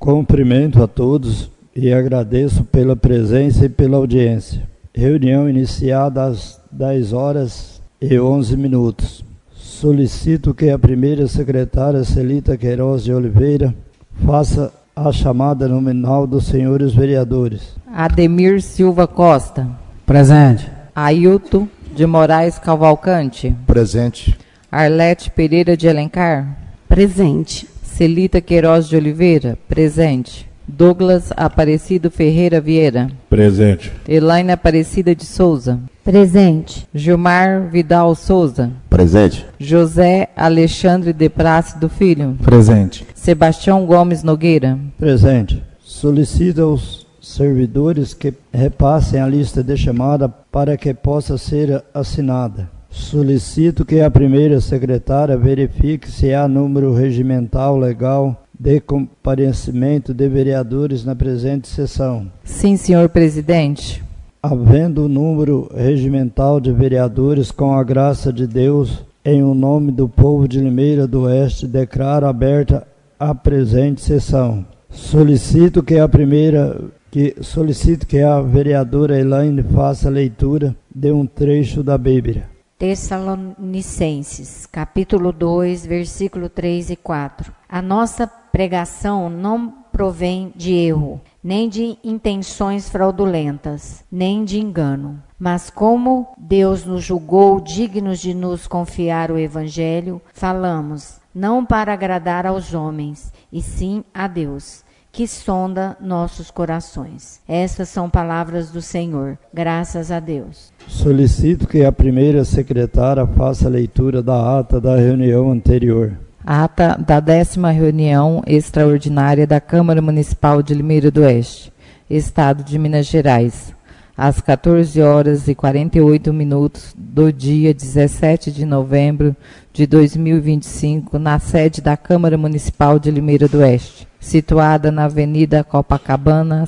Cumprimento a todos e agradeço pela presença e pela audiência. Reunião iniciada às 10h11. Solicito que a primeira secretária Celita Queiroz de Oliveira faça a chamada nominal dos senhores vereadores. Ademir Silva Costa. Presente. Ailton de Moraes Cavalcante. Presente. Arlete Pereira de Alencar. Presente. Celita Queiroz de Oliveira. Presente. Douglas Aparecido Ferreira Vieira. Presente. Elaine Aparecida de Souza. Presente. Gilmar Vidal Souza. Presente. José Alexandre de Plácido Filho. Presente. Sebastião Gomes Nogueira. Presente. Solicito aos servidores que repassem a lista de chamada para que possa ser assinada. Solicito que a primeira secretária verifique se há número regimental legal de comparecimento de vereadores na presente sessão. Sim, senhor presidente. Havendo o número regimental de vereadores, com a graça de Deus, em o nome do povo de Limeira do Oeste, declaro aberta a presente sessão. Solicito que a vereadora Elaine faça a leitura de um trecho da Bíblia. Tessalonicenses, capítulo 2, versículo 3 e 4. A nossa pregação não provém de erro, nem de intenções fraudulentas, nem de engano. Mas como Deus nos julgou dignos de nos confiar o Evangelho, falamos, não para agradar aos homens, e sim a Deus, que sonda nossos corações. Estas são palavras do Senhor, graças a Deus. Solicito que a primeira secretária faça a leitura da ata da reunião anterior. Ata da 10ª reunião extraordinária da Câmara Municipal de Limeira do Oeste, Estado de Minas Gerais, às 14h48 do dia 17 de novembro de 2025, na sede da Câmara Municipal de Limeira do Oeste, situada na Avenida Copacabana,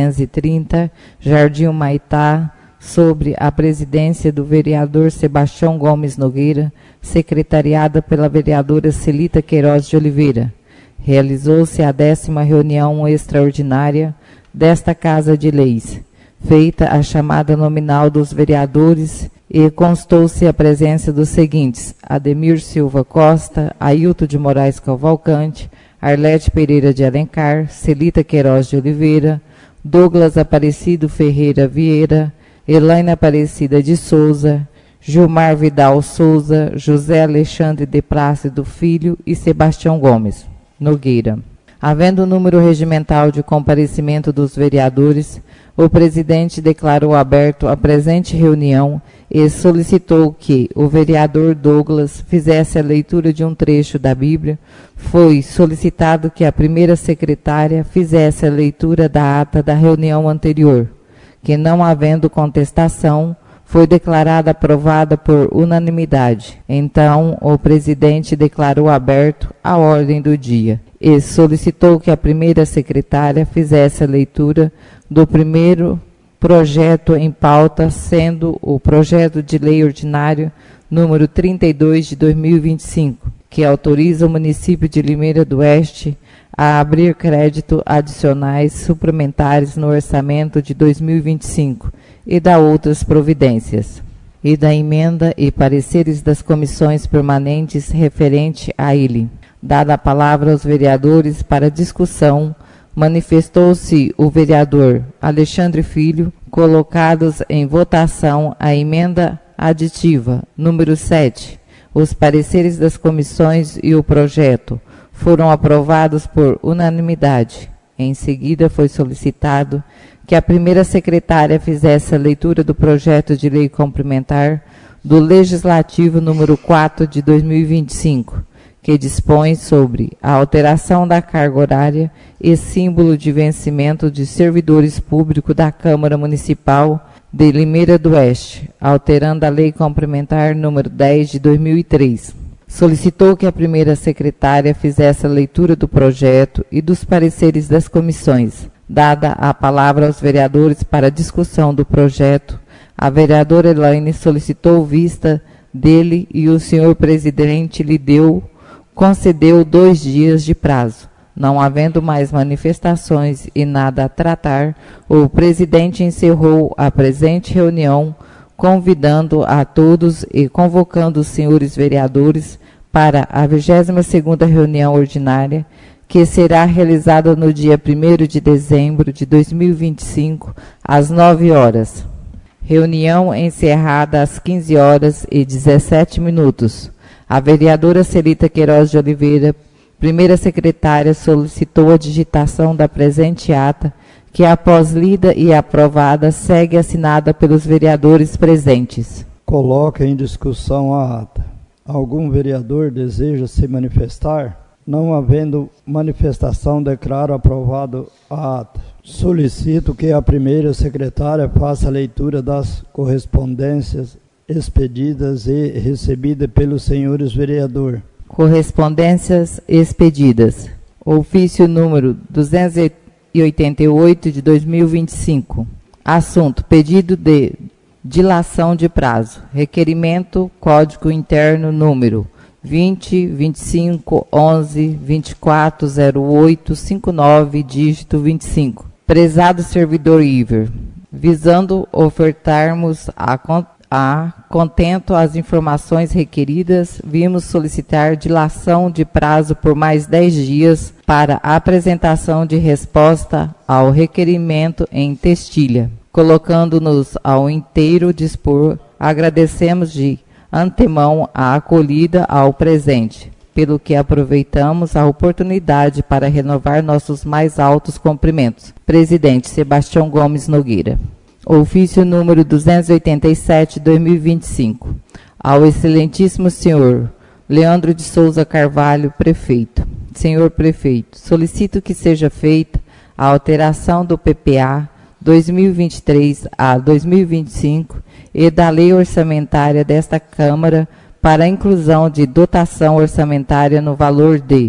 630, Jardim Humaitá, sobre a presidência do vereador Sebastião Gomes Nogueira, secretariada pela vereadora Celita Queiroz de Oliveira. Realizou-se a 10ª reunião extraordinária desta Casa de Leis, feita a chamada nominal dos vereadores e constou-se a presença dos seguintes: Ademir Silva Costa, Ailton de Moraes Cavalcante, Arlete Pereira de Alencar, Celita Queiroz de Oliveira, Douglas Aparecido Ferreira Vieira, Elaine Aparecida de Souza, Gilmar Vidal Souza, José Alexandre de Plácido Filho e Sebastião Gomes Nogueira. Havendo o número regimental de comparecimento dos vereadores, o presidente declarou aberto a presente reunião e solicitou que o vereador Douglas fizesse a leitura de um trecho da Bíblia. Foi solicitado que a primeira secretária fizesse a leitura da ata da reunião anterior, que, não havendo contestação, foi declarada aprovada por unanimidade. Então, o presidente declarou aberto a ordem do dia e solicitou que a primeira secretária fizesse a leitura do primeiro projeto em pauta, sendo o projeto de lei ordinário número 32 de 2025, que autoriza o município de Limeira do Oeste a abrir crédito adicionais suplementares no orçamento de 2025 e da outras providências, e da emenda e pareceres das comissões permanentes referente a ele. Dada a palavra aos vereadores para discussão, manifestou-se o vereador Alexandre Filho, colocados em votação a emenda aditiva número 7, os pareceres das comissões e o projeto foram aprovados por unanimidade. Em seguida, foi solicitado que a primeira secretária fizesse a leitura do projeto de lei complementar do Legislativo número 4 de 2025, que dispõe sobre a alteração da carga horária e símbolo de vencimento de servidores públicos da Câmara Municipal de Limeira do Oeste, alterando a Lei Complementar número 10 de 2003. Solicitou que a primeira secretária fizesse a leitura do projeto e dos pareceres das comissões. Dada a palavra aos vereadores para discussão do projeto, a vereadora Elaine solicitou vista dele e o senhor presidente lhe concedeu 2 dias de prazo, Não havendo mais manifestações e nada a tratar, o presidente encerrou a presente reunião, convidando a todos e convocando os senhores vereadores para a 22ª reunião ordinária, que será realizada no dia 1º de dezembro de 2025, às 9 horas. Reunião encerrada às 15h17. A vereadora Celita Queiroz de Oliveira, primeira secretária, solicitou a digitação da presente ata, que após lida e aprovada, segue assinada pelos vereadores presentes. Coloca em discussão a ata. Algum vereador deseja se manifestar? Não havendo manifestação, declaro aprovado a ata. Solicito que a primeira secretária faça a leitura das correspondências expedidas e recebidas pelos senhores vereadores. Correspondências expedidas. Ofício número 288 de 2025. Assunto: pedido de dilação de prazo. Requerimento Código Interno número 20, 25, 11, 24, 08, 59, dígito 25. Prezado servidor Iver, visando ofertarmos a contento as informações requeridas, vimos solicitar dilação de prazo por mais 10 dias para a apresentação de resposta ao requerimento em textilha. Colocando-nos ao inteiro dispor, agradecemos de antemão a acolhida ao presente, pelo que aproveitamos a oportunidade para renovar nossos mais altos cumprimentos. Presidente Sebastião Gomes Nogueira. Ofício número 287, 2025. Ao excelentíssimo senhor Leandro de Souza Carvalho, prefeito. Senhor prefeito, solicito que seja feita a alteração do PPA 2023 a 2025 e da lei orçamentária desta Câmara para a inclusão de dotação orçamentária no valor de R$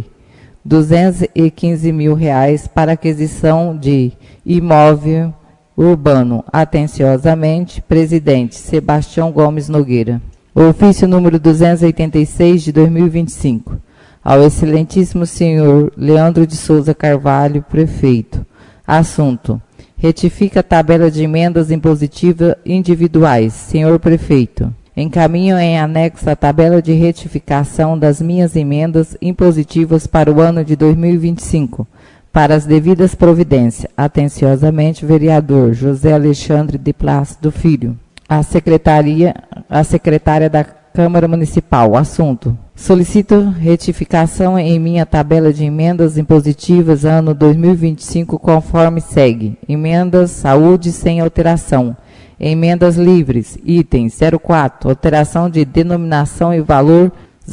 215 mil para aquisição de imóvel urbano. Atenciosamente, presidente Sebastião Gomes Nogueira. Ofício número 286 de 2025. Ao excelentíssimo senhor Leandro de Souza Carvalho, prefeito. Assunto: retifica a tabela de emendas impositivas individuais. Senhor prefeito, encaminho em anexo a tabela de retificação das minhas emendas impositivas para o ano de 2025, para as devidas providências. Atenciosamente, vereador José Alexandre de Plácido Filho. A secretária da Câmara Municipal. Assunto: solicito retificação em minha tabela de emendas impositivas ano 2025 conforme segue. Emendas saúde sem alteração. Emendas livres, item 04, alteração de denominação e valor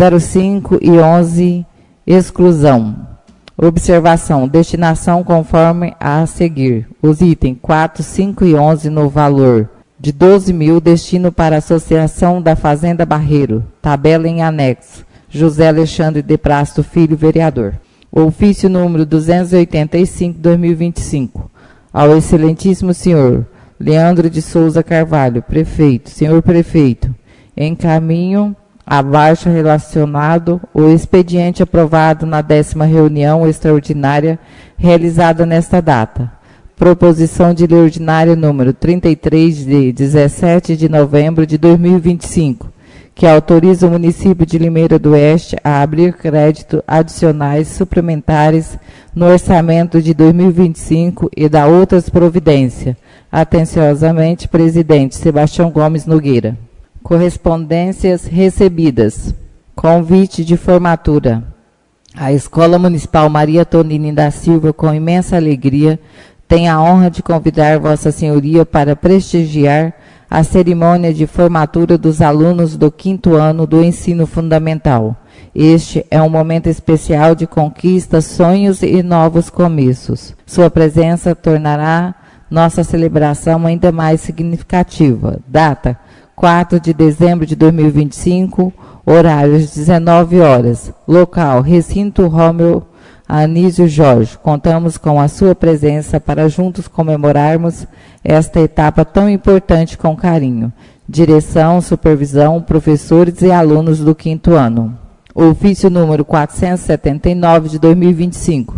05 e 11, exclusão. Observação: destinação conforme a seguir. Os itens 4, 5 e 11 no valor de 12 mil, destino para a Associação da Fazenda Barreiro. Tabela em anexo. José Alexandre de Plácido Filho, vereador. Ofício número 285, 2025. Ao excelentíssimo senhor Leandro de Souza Carvalho, prefeito. Senhor prefeito, encaminho abaixo relacionado o expediente aprovado na 10ª reunião extraordinária realizada nesta data. Proposição de lei ordinária número 33 de 17 de novembro de 2025, que autoriza o município de Limeira do Oeste a abrir crédito adicionais suplementares no orçamento de 2025 e da outras providências. Atenciosamente, presidente Sebastião Gomes Nogueira. Correspondências recebidas. Convite de formatura. A Escola Municipal Maria Tonini da Silva, com imensa alegria, tem a honra de convidar Vossa Senhoria para prestigiar a cerimônia de formatura dos alunos do 5º ano do ensino fundamental. Este é um momento especial de conquistas, sonhos e novos começos. Sua presença tornará nossa celebração ainda mais significativa. Data: 4 de dezembro de 2025, horários 19 horas. Local: Recinto Rômulo Anísio Jorge. Contamos com a sua presença para juntos comemorarmos esta etapa tão importante com carinho. Direção, supervisão, professores e alunos do 5º ano. Ofício número 479 de 2025.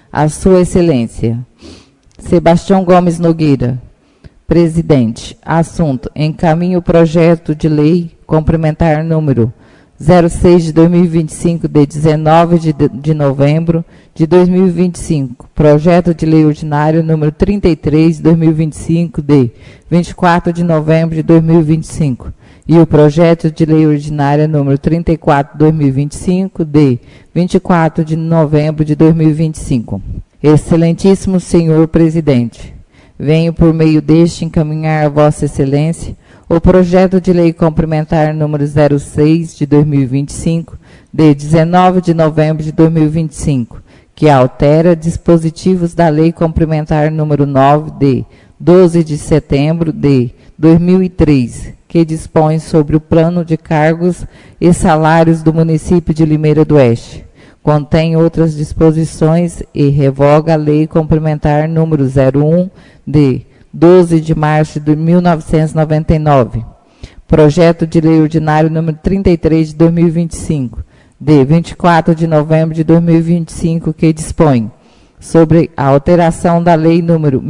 a Sua Excelência Sebastião Gomes Nogueira, presidente. Assunto: encaminha o projeto de lei complementar número 06 de 2025, de 19 de novembro de 2025. Projeto de lei ordinário número 33 de 2025, de 24 de novembro de 2025. E o projeto de lei ordinária número 34 de 2025, de 24 de novembro de 2025. Excelentíssimo senhor presidente, venho por meio deste encaminhar a Vossa Excelência o projeto de lei complementar número 06 de 2025, de 19 de novembro de 2025, que altera dispositivos da lei complementar número 9 de 12 de setembro de 2003, que dispõe sobre o plano de cargos e salários do município de Limeira do Oeste. Contém outras disposições e revoga a lei complementar número 01 de 12 de março de 1999, projeto de lei ordinário número 33 de 2025, de 24 de novembro de 2025, que dispõe sobre a alteração da lei número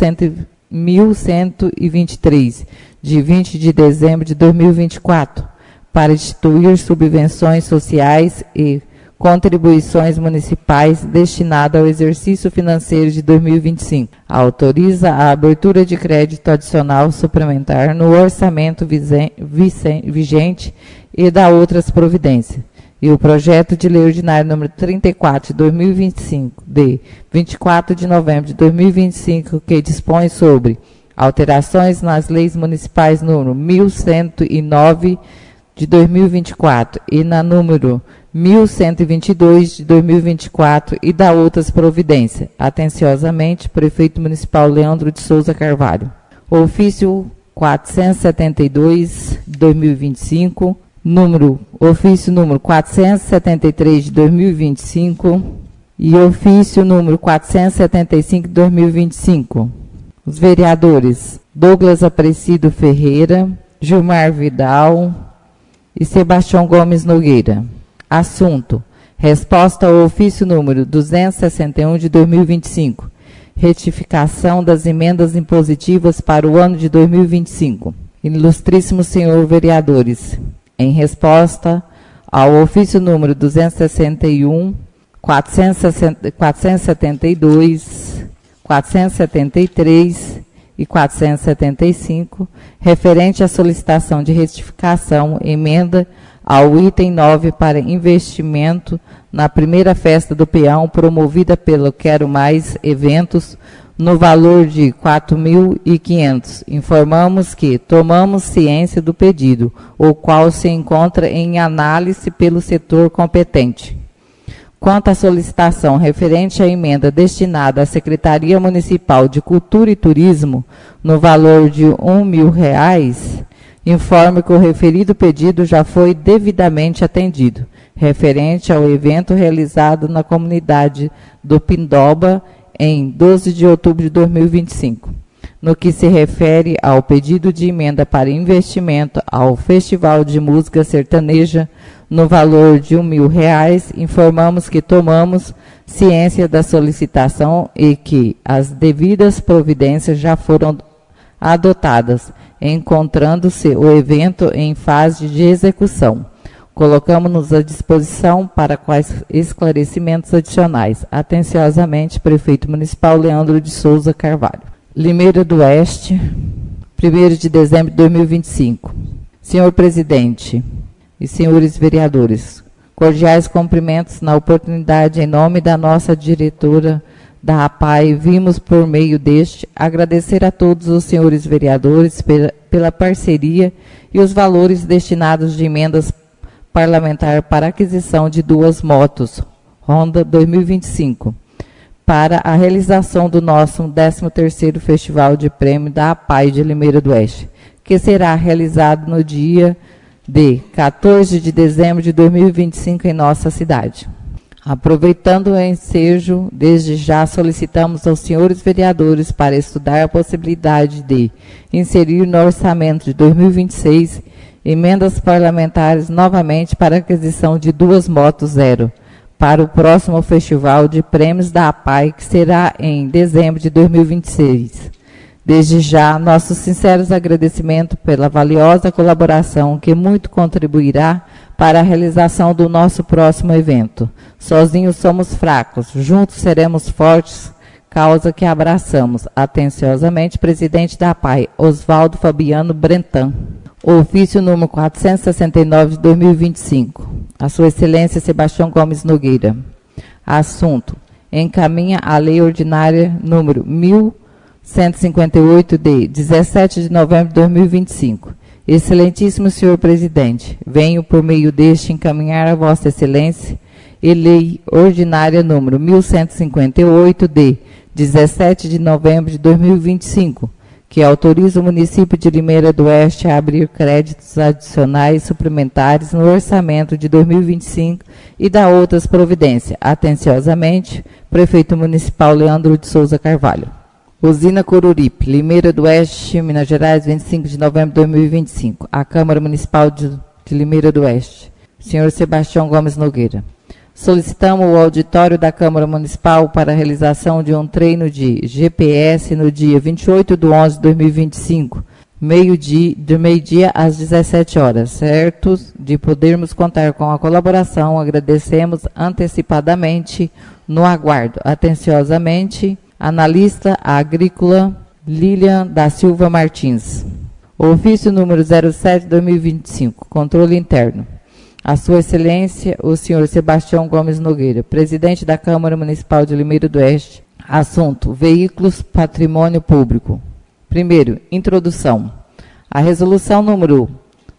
1123, de 20 de dezembro de 2024, para instituir subvenções sociais e contribuições municipais destinadas ao exercício financeiro de 2025. Autoriza a abertura de crédito adicional suplementar no orçamento vigente e dá outras providências. E o projeto de lei ordinário número 34 de 2025, de 24 de novembro de 2025, que dispõe sobre alterações nas leis municipais número 1109 de 2024 e na número 1122 de 2024 e da outras providências. Atenciosamente, Prefeito Municipal Leandro de Souza Carvalho. Ofício 472 de 2025, ofício número 473 de 2025 e ofício número 475 de 2025. Os vereadores Douglas Aparecido Ferreira, Gilmar Vidal e Sebastião Gomes Nogueira. Assunto: resposta ao ofício número 261 de 2025, retificação das emendas impositivas para o ano de 2025. Ilustríssimos senhores vereadores, em resposta ao ofício número 261, 472, 473 e 475, referente à solicitação de retificação, emenda ao item 9 para investimento na primeira festa do peão promovida pelo Quero Mais Eventos, no valor de 4.500. Informamos que tomamos ciência do pedido, o qual se encontra em análise pelo setor competente. Quanto à solicitação referente à emenda destinada à Secretaria Municipal de Cultura e Turismo, no valor de R$1.000, informo que o referido pedido já foi devidamente atendido, referente ao evento realizado na comunidade do Pindoba, em 12 de outubro de 2025. No que se refere ao pedido de emenda para investimento ao Festival de Música Sertaneja, no valor de R$1.000, informamos que tomamos ciência da solicitação e que as devidas providências já foram adotadas, encontrando-se o evento em fase de execução. Colocamos-nos à disposição para quais esclarecimentos adicionais. Atenciosamente, Prefeito Municipal Leandro de Souza Carvalho. Limeira do Oeste, 1º de dezembro de 2025. Senhor Presidente e senhores vereadores, cordiais cumprimentos na oportunidade em nome da nossa diretora da APAI, vimos por meio deste agradecer a todos os senhores vereadores pela parceria e os valores destinados de emendas parlamentar para aquisição de 2 motos Honda 2025 para a realização do nosso 13º Festival de Prêmio da APAI de Limeira do Oeste, que será realizado no dia de 14 de dezembro de 2025 em nossa cidade. Aproveitando o ensejo, desde já solicitamos aos senhores vereadores para estudar a possibilidade de inserir no orçamento de 2026 emendas parlamentares novamente para a aquisição de 2 motos zero para o próximo Festival de Prêmios da APAI, que será em dezembro de 2026. Desde já, nossos sinceros agradecimentos pela valiosa colaboração que muito contribuirá para a realização do nosso próximo evento. Sozinhos somos fracos, juntos seremos fortes, causa que abraçamos. Atenciosamente, presidente da APAI, Oswaldo Fabiano Brentan. Ofício número 469 de 2025. A Sua Excelência Sebastião Gomes Nogueira. Assunto: encaminha a Lei Ordinária número 1158 de 17 de novembro de 2025. Excelentíssimo senhor presidente, venho por meio deste encaminhar a Vossa Excelência a Lei Ordinária número 1158 de 17 de novembro de 2025, que autoriza o município de Limeira do Oeste a abrir créditos adicionais suplementares no orçamento de 2025 e dá outras providências. Atenciosamente, Prefeito Municipal Leandro de Souza Carvalho. Usina Coruripe, Limeira do Oeste, Minas Gerais, 25 de novembro de 2025. A Câmara Municipal de Limeira do Oeste. Senhor Sebastião Gomes Nogueira. Solicitamos o auditório da Câmara Municipal para a realização de um treino de GPS no dia 28 de 11 de 2025, de meio-dia às 17 horas. Certos de podermos contar com a colaboração, agradecemos antecipadamente no aguardo. Atenciosamente, analista agrícola Lilian da Silva Martins. Ofício número 07/2025, controle interno. A Sua Excelência, o senhor Sebastião Gomes Nogueira, presidente da Câmara Municipal de Limeira do Oeste. Assunto: veículos, patrimônio público. Primeiro, introdução. A resolução número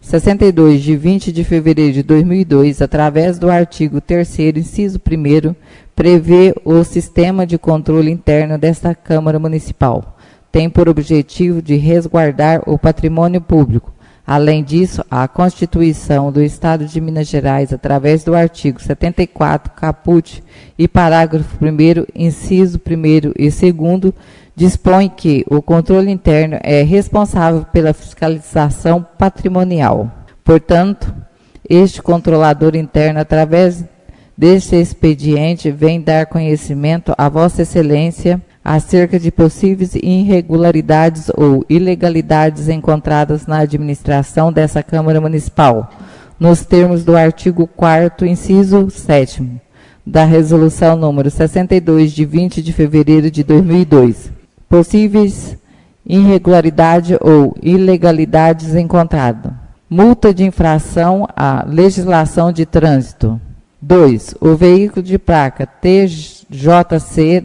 62, de 20 de fevereiro de 2002, através do artigo 3º, inciso 1º, prevê o sistema de controle interno desta Câmara Municipal. Tem por objetivo de resguardar o patrimônio público. Além disso, a Constituição do Estado de Minas Gerais, através do artigo 74, caput e parágrafo 1º, inciso 1º e 2º, dispõe que o controle interno é responsável pela fiscalização patrimonial. Portanto, este controlador interno, através deste expediente, vem dar conhecimento a Vossa Excelência acerca de possíveis irregularidades ou ilegalidades encontradas na administração dessa Câmara Municipal, nos termos do artigo 4º, inciso 7º, da Resolução número 62, de 20 de fevereiro de 2002. Possíveis irregularidades ou ilegalidades encontradas. Multa de infração à legislação de trânsito. 2. O veículo de placa TJC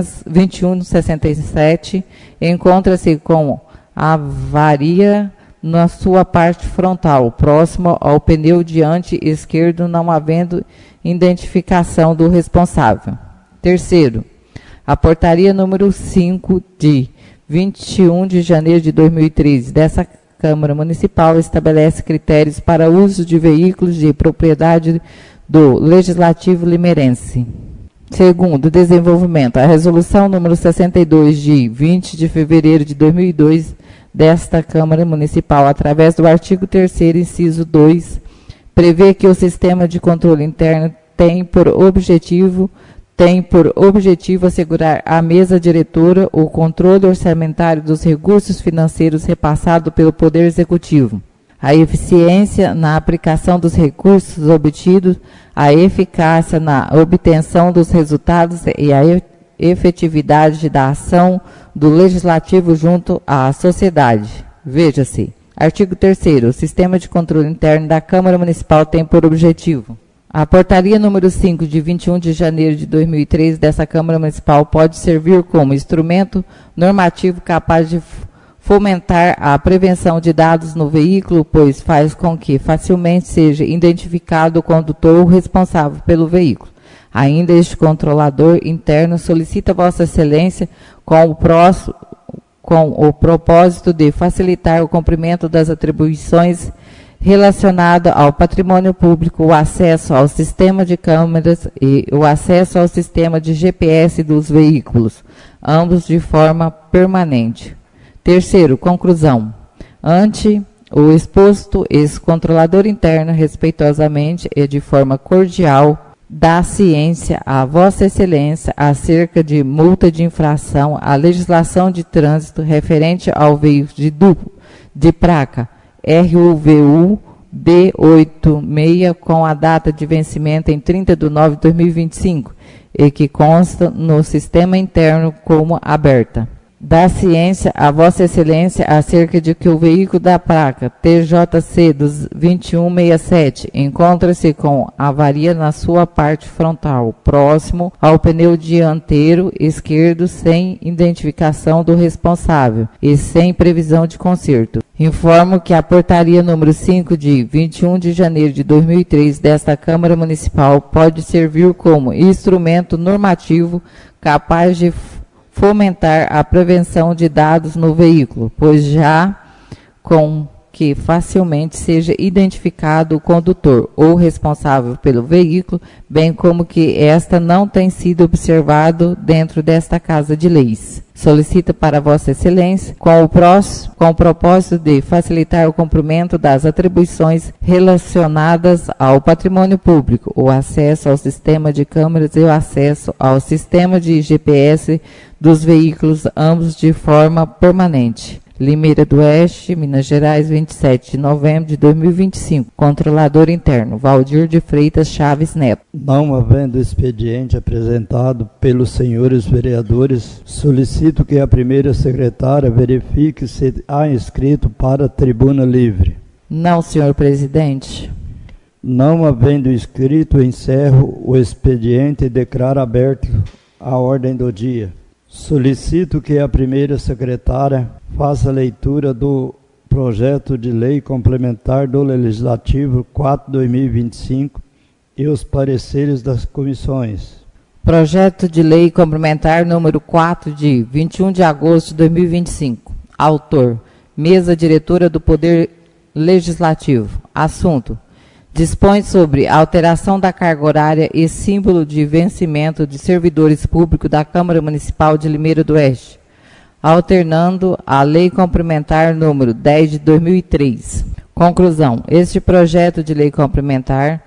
22167 encontra-se com avaria na sua parte frontal, próximo ao pneu diante esquerdo, não havendo identificação do responsável. Terceiro, a portaria número 5 de 21 de janeiro de 2013 dessa Câmara Municipal estabelece critérios para uso de veículos de propriedade do Legislativo Limeirense. Segundo, desenvolvimento. A resolução número 62 de 20 de fevereiro de 2002 desta Câmara Municipal, através do artigo 3º, inciso 2, prevê que o sistema de controle interno tem por objetivo assegurar à mesa diretora o controle orçamentário dos recursos financeiros repassados pelo Poder Executivo, a eficiência na aplicação dos recursos obtidos, a eficácia na obtenção dos resultados e a efetividade da ação do Legislativo junto à sociedade. Veja-se. Artigo 3º. O sistema de controle interno da Câmara Municipal tem por objetivo. A portaria número 5, de 21 de janeiro de 2003, dessa Câmara Municipal, pode servir como instrumento normativo capaz de fomentar a prevenção de dados no veículo, pois faz com que facilmente seja identificado o condutor ou responsável pelo veículo. Ainda este controlador interno solicita Vossa Excelência com o propósito de facilitar o cumprimento das atribuições relacionadas ao patrimônio público, o acesso ao sistema de câmeras e o acesso ao sistema de GPS dos veículos, ambos de forma permanente. Terceiro, conclusão. Ante o exposto, esse controlador interno, respeitosamente e de forma cordial, dá ciência a Vossa Excelência acerca de multa de infração à legislação de trânsito referente ao veículo de placa RUVU B86 com a data de vencimento em 30 de nove de 2025 e que consta no sistema interno como aberta. Dá ciência a Vossa Excelência acerca de que o veículo da placa TJC 2167 encontra-se com avaria na sua parte frontal, próximo ao pneu dianteiro esquerdo, sem identificação do responsável e sem previsão de conserto. Informo que a portaria número 5 de 21 de janeiro de 2003 desta Câmara Municipal pode servir como instrumento normativo capaz de fomentar a prevenção de dados no veículo, pois já com que facilmente seja identificado o condutor ou responsável pelo veículo, bem como que esta não tem sido observado dentro desta Casa de Leis. Solicita para Vossa Excelência, com o propósito de facilitar o cumprimento das atribuições relacionadas ao patrimônio público, o acesso ao sistema de câmeras e o acesso ao sistema de GPS dos veículos, ambos de forma permanente. Limeira do Oeste, Minas Gerais, 27 de novembro de 2025. Controlador interno, Valdir de Freitas Chaves Neto. Não havendo expediente apresentado pelos senhores vereadores, solicito que a primeira secretária verifique se há inscrito para a tribuna livre. Não, senhor presidente. Não havendo inscrito, encerro o expediente e declaro aberto a ordem do dia. Solicito que a primeira secretária faça a leitura do projeto de lei complementar do Legislativo 4/2025 e os pareceres das comissões. Projeto de lei complementar número 4 de 21 de agosto de 2025. Autor: Mesa Diretora do Poder Legislativo. Assunto: dispõe sobre alteração da carga horária e símbolo de vencimento de servidores públicos da Câmara Municipal de Limeira do Oeste, alternando a Lei Complementar número 10 de 2003. Conclusão: este projeto de lei complementar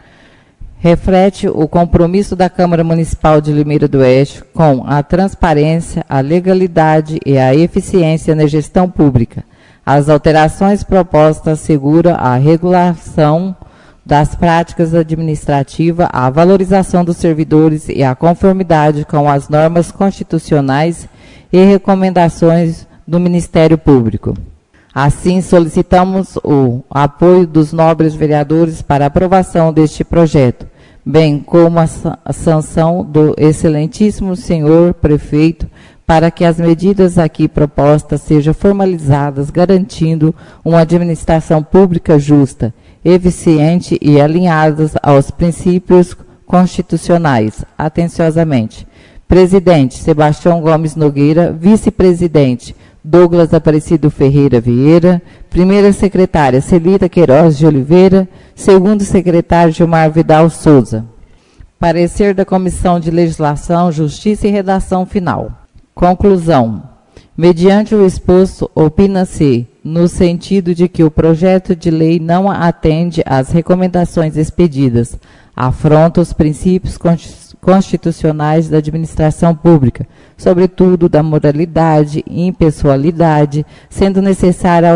reflete o compromisso da Câmara Municipal de Limeira do Oeste com a transparência, a legalidade e a eficiência na gestão pública. As alterações propostas asseguram a regulação das práticas administrativas, a valorização dos servidores e a conformidade com as normas constitucionais e recomendações do Ministério Público. Assim, solicitamos o apoio dos nobres vereadores para a aprovação deste projeto, bem como a sanção do excelentíssimo senhor prefeito para que as medidas aqui propostas sejam formalizadas, garantindo uma administração pública justa, eficiente e alinhadas aos princípios constitucionais. Atenciosamente. Presidente: Sebastião Gomes Nogueira. Vice-presidente: Douglas Aparecido Ferreira Vieira. Primeira secretária: Celita Queiroz de Oliveira. Segundo secretário: Gilmar Vidal Souza. Parecer da Comissão de Legislação, Justiça e Redação Final. Conclusão: mediante o exposto, opina-se no sentido de que o projeto de lei não atende às recomendações expedidas, afronta os princípios constitucionais da administração pública, sobretudo da moralidade e impessoalidade, sendo necessária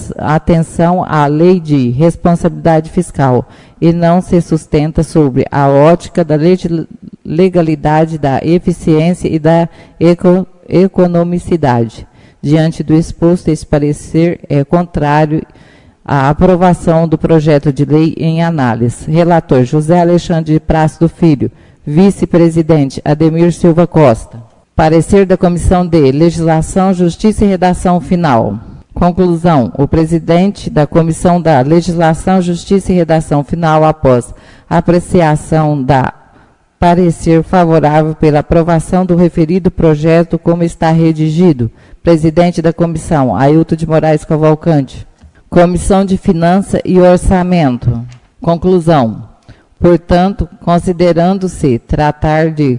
atenção à lei de responsabilidade fiscal, e não se sustenta sobre a ótica da legalidade, da eficiência e da economicidade. Diante do exposto, esse parecer é contrário à aprovação do projeto de lei em análise. Relator: José Alexandre de Plácido Filho. Vice-presidente: Ademir Silva Costa. Parecer da Comissão de Legislação, Justiça e Redação Final. Conclusão: o presidente da Comissão da Legislação, Justiça e Redação Final, após apreciação da parecer favorável pela aprovação do referido projeto como está redigido. Presidente da Comissão: Ailton de Moraes Cavalcante. Comissão de Finanças e Orçamento. Conclusão: portanto, considerando-se tratar de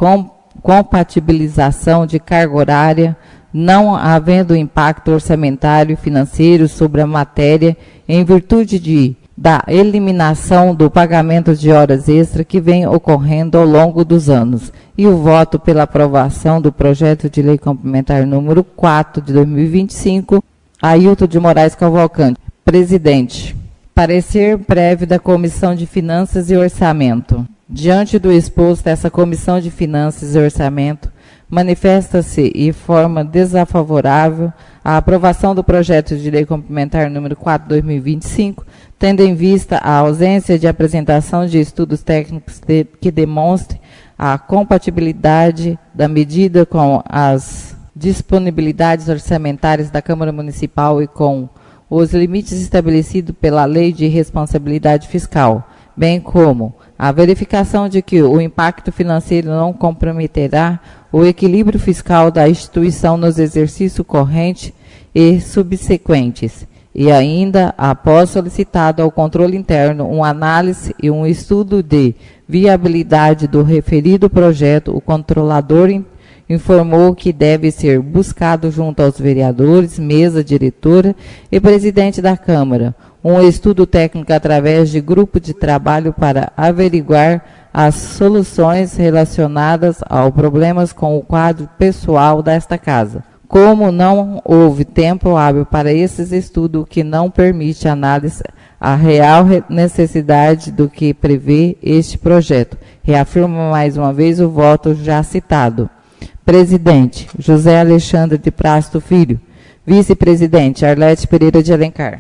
compatibilização de carga horária, não havendo impacto orçamentário e financeiro sobre a matéria, em virtude de da eliminação do pagamento de horas extras que vem ocorrendo ao longo dos anos, e o voto pela aprovação do projeto de lei complementar número 4 de 2025, Ailton de Moraes Cavalcante. Presidente, parecer prévio da Comissão de Finanças e Orçamento. Diante do exposto, essa Comissão de Finanças e Orçamento manifesta-se em forma desfavorável à aprovação do projeto de lei complementar número 4 de 2025, tendo em vista a ausência de apresentação de estudos técnicos que demonstrem a compatibilidade da medida com as disponibilidades orçamentárias da Câmara Municipal e com os limites estabelecidos pela Lei de Responsabilidade Fiscal, bem como a verificação de que o impacto financeiro não comprometerá o equilíbrio fiscal da instituição nos exercícios correntes e subsequentes, e ainda, após solicitado ao controle interno uma análise e um estudo de viabilidade do referido projeto, o controlador informou que deve ser buscado junto aos vereadores, mesa diretora e presidente da Câmara, um estudo técnico através de grupo de trabalho para averiguar as soluções relacionadas aos problemas com o quadro pessoal desta casa. Como não houve tempo hábil para esses estudos, o que não permite análise a real necessidade do que prevê este projeto. Reafirmo mais uma vez o voto já citado. Presidente, José Alexandre de Prasto Filho. Vice-presidente, Arlete Pereira de Alencar.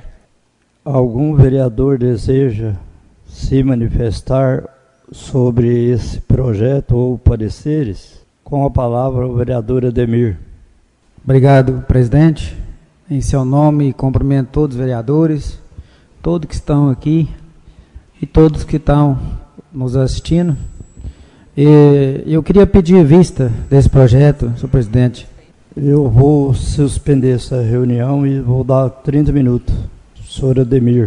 Algum vereador deseja se manifestar sobre esse projeto ou pareceres? Com a palavra, o vereador Ademir. Obrigado, presidente. Em seu nome, cumprimento todos os vereadores, todos que estão aqui e todos que estão nos assistindo. Eu queria pedir vista desse projeto, senhor presidente. Eu vou suspender essa reunião e vou dar 30 minutos. Senhor Ademir.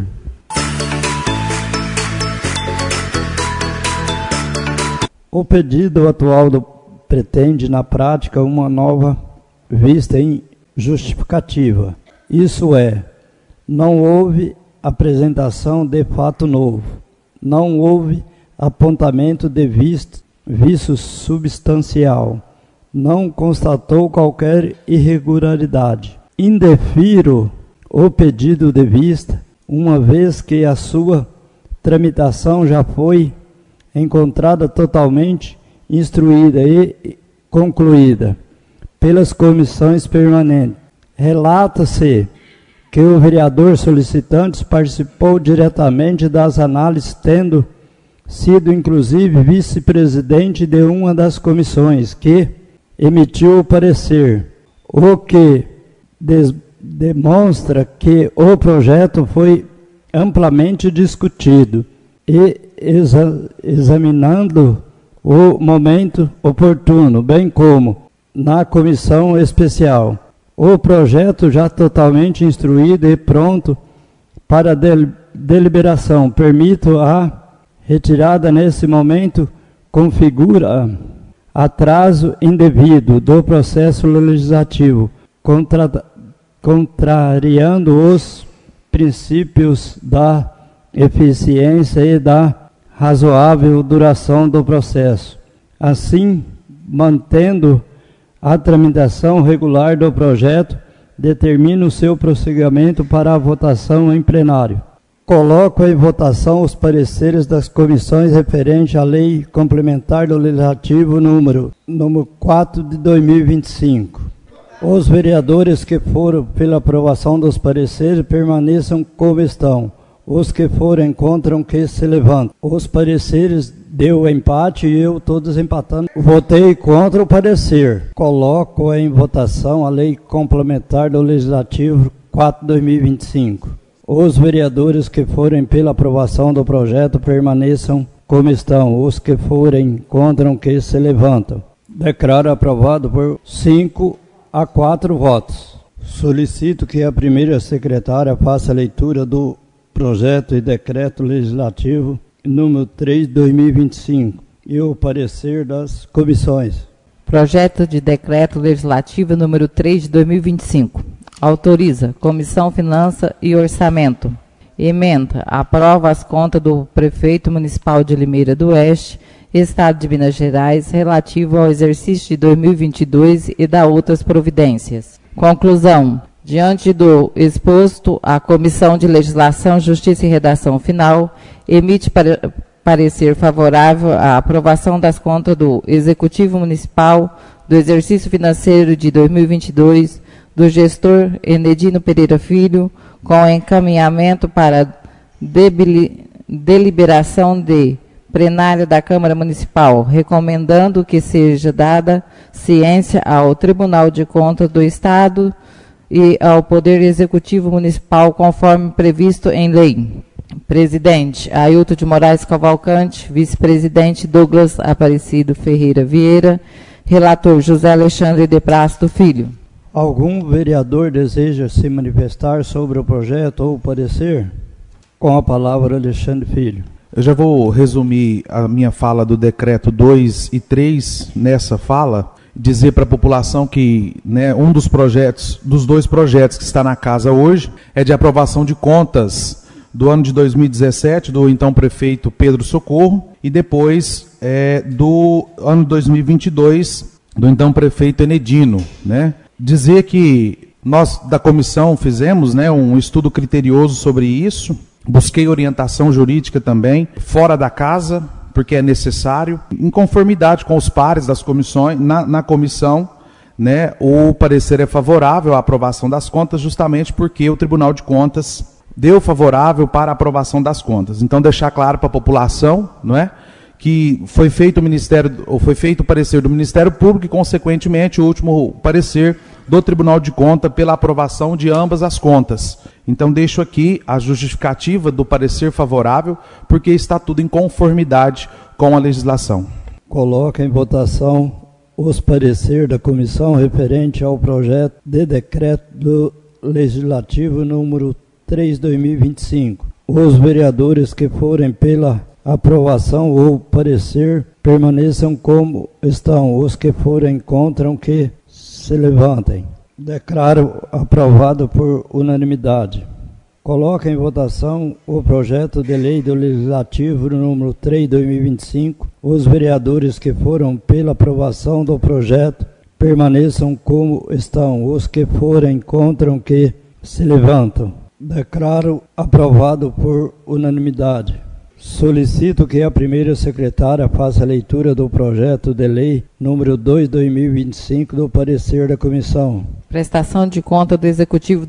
O pedido atual pretende, na prática, uma nova vista em justificativa. Isso é, não houve apresentação de fato novo, não houve apontamento de vício substancial, não constatou qualquer irregularidade. Indefiro o pedido de vista, uma vez que a sua tramitação já foi encontrada totalmente instruída e concluída pelas comissões permanentes. Relata-se que o vereador solicitante participou diretamente das análises, tendo sido inclusive vice-presidente de uma das comissões que emitiu o parecer, o que demonstra que o projeto foi amplamente discutido e examinando o momento oportuno, bem como na comissão especial. O projeto já totalmente instruído e pronto para deliberação. Permito a retirada nesse momento configura atraso indevido do processo legislativo, contrariando os princípios da eficiência e da razoável duração do processo. Assim, mantendo a tramitação regular do projeto, determina o seu prosseguimento para a votação em plenário. Coloco em votação os pareceres das comissões referentes à Lei Complementar do Legislativo número 4 de 2025. Os vereadores que foram pela aprovação dos pareceres permaneçam como estão. Os que forem contra que se levantem. Os pareceres deu empate e eu todos empatando. Votei contra o parecer. Coloco em votação a Lei Complementar do Legislativo 4 de 2025. Os vereadores que forem pela aprovação do projeto permaneçam como estão. Os que forem contra que se levantam. Declaro aprovado por 5-4 votos. Solicito que a primeira secretária faça a leitura do projeto e decreto legislativo número 3 de 2025 e o parecer das comissões. Projeto de decreto legislativo número 3 de 2025. Autoriza Comissão Finanças e Orçamento. Emenda. Aprova as contas do Prefeito Municipal de Limeira do Oeste, Estado de Minas Gerais, relativo ao exercício de 2022 e dá outras providências. Conclusão. Diante do exposto, a Comissão de Legislação, Justiça e Redação Final emite parecer favorável à aprovação das contas do Executivo Municipal do exercício financeiro de 2022 do gestor Enedino Pereira Filho, com encaminhamento para deliberação de plenário da Câmara Municipal, recomendando que seja dada ciência ao Tribunal de Contas do Estado e ao Poder Executivo Municipal, conforme previsto em lei. Presidente, Ailton de Moraes Cavalcante. Vice-presidente, Douglas Aparecido Ferreira Vieira. Relator, José Alexandre de Prasto Filho. Algum vereador deseja se manifestar sobre o projeto ou parecer? Com a palavra, Alexandre Filho. Eu já vou resumir a minha fala do decreto 2 e 3 nessa fala, dizer para a população que, né, um dos dois projetos que está na casa hoje é de aprovação de contas do ano de 2017, do então prefeito Pedro Socorro, e depois do ano de 2022, do então prefeito Enedino, né? Dizer que nós da comissão fizemos, né, um estudo criterioso sobre isso, busquei orientação jurídica também, fora da casa, porque é necessário, em conformidade com os pares das comissões, na comissão, né, o parecer é favorável à aprovação das contas, justamente porque o Tribunal de Contas deu favorável para a aprovação das contas. Então, deixar claro para a população, não é, que foi feito o parecer do Ministério Público e, consequentemente, o último parecer do Tribunal de Contas pela aprovação de ambas as contas. Então, deixo aqui a justificativa do parecer favorável, porque está tudo em conformidade com a legislação. Coloca em votação os pareceres da comissão referente ao projeto de decreto do Legislativo número 3/2025. Os vereadores que forem pela aprovação ou parecer permaneçam como estão. Os que forem contra, que se levantem. Declaro aprovado por unanimidade. Coloca em votação o projeto de lei do Legislativo número 3/2025. Os vereadores que foram pela aprovação do projeto permaneçam como estão. Os que forem contra, que se levantam. Declaro aprovado por unanimidade. Solicito que a primeira secretária faça a leitura do projeto de lei número 2/2025 do parecer da comissão. Prestação de conta do Executivo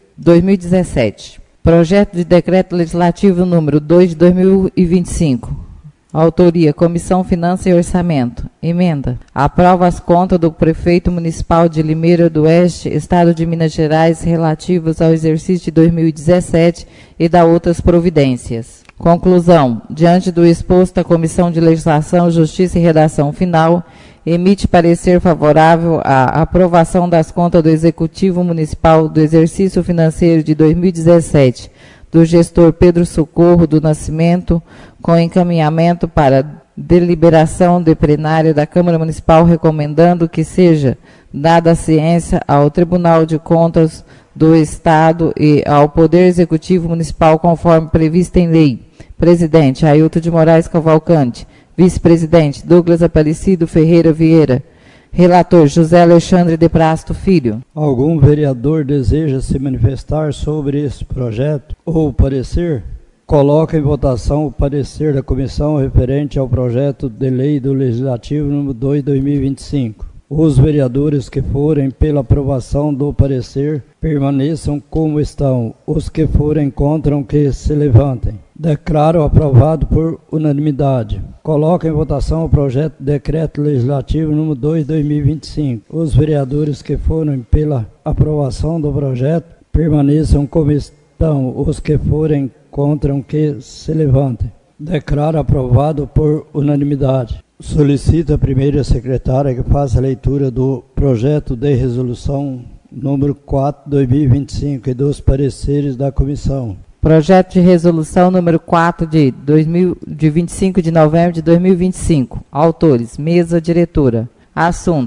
2017. Projeto de decreto legislativo número 2 de 2025. Autoria, Comissão Finanças e Orçamento. Emenda. Aprova as contas do Prefeito Municipal de Limeira do Oeste, Estado de Minas Gerais, relativas ao exercício de 2017 e dá outras providências. Conclusão. Diante do exposto, a Comissão de Legislação, Justiça e Redação Final emite parecer favorável à aprovação das contas do Executivo Municipal do exercício financeiro de 2017 do gestor Pedro Socorro do Nascimento, com encaminhamento para deliberação de plenário da Câmara Municipal, recomendando que seja dada ciência ao Tribunal de Contas do Estado e ao Poder Executivo Municipal, conforme previsto em lei. Presidente, Ailton de Moraes Cavalcante. Vice-presidente, Douglas Aparecido Ferreira Vieira. Relator, José Alexandre de Prasto Filho. Algum vereador deseja se manifestar sobre esse projeto ou parecer? Coloca em votação o parecer da comissão referente ao projeto de lei do Legislativo número 2/2025. Os vereadores que forem pela aprovação do parecer permaneçam como estão. Os que forem contra, que se levantem. Declaro aprovado por unanimidade. Coloca em votação o projeto de decreto legislativo número 2/2025. Os vereadores que forem pela aprovação do projeto permaneçam como estão. Os que forem contra, que se levantem. Declaro aprovado por unanimidade. Solicito a primeira secretária que faça a leitura do projeto de resolução número 4/2025 e dos pareceres da comissão. Projeto de resolução número 4 de 25 de novembro de 2025. Autores, mesa diretora. Assunto: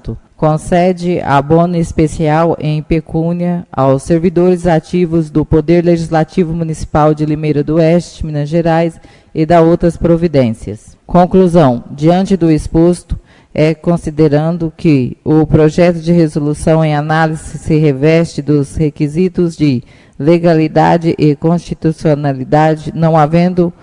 concede abono especial em pecúnia aos servidores ativos do Poder Legislativo Municipal de Limeira do Oeste, Minas Gerais, e dá outras providências. Conclusão. Diante do exposto, considerando que o projeto de resolução em análise se reveste dos requisitos de legalidade e constitucionalidade, não havendo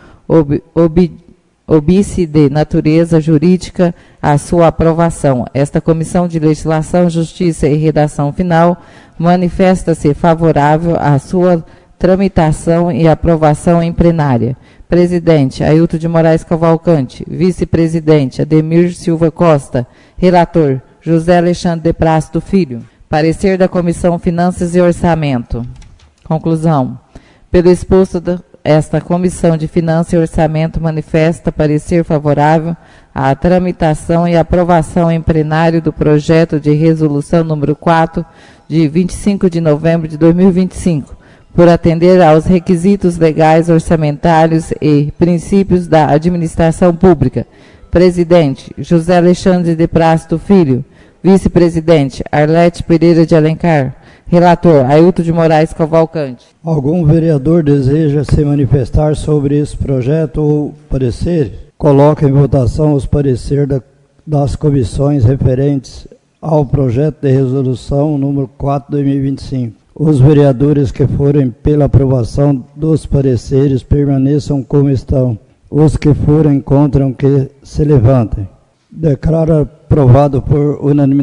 óbice de natureza jurídica a sua aprovação. Esta Comissão de Legislação, Justiça e Redação Final manifesta-se favorável à sua tramitação e aprovação em plenária. Presidente, Ailton de Moraes Cavalcante. Vice-presidente, Ademir Silva Costa. Relator, José Alexandre de Prasto Filho. Parecer da Comissão Finanças e Orçamento. Conclusão. Pelo exposto, esta Comissão de Finanças e Orçamento manifesta parecer favorável à tramitação e aprovação em plenário do projeto de resolução número 4, de 25 de novembro de 2025, por atender aos requisitos legais, orçamentários e princípios da administração pública. Presidente, José Alexandre de Prasto Filho. Vice-presidente, Arlete Pereira de Alencar. Relator, Ailton de Moraes Cavalcante. Algum vereador deseja se manifestar sobre esse projeto ou parecer? Coloca em votação os pareceres das comissões referentes ao projeto de resolução número 4, 2025. Os vereadores que forem pela aprovação dos pareceres permaneçam como estão. Os que forem contra, que se levantem. Declaro aprovado por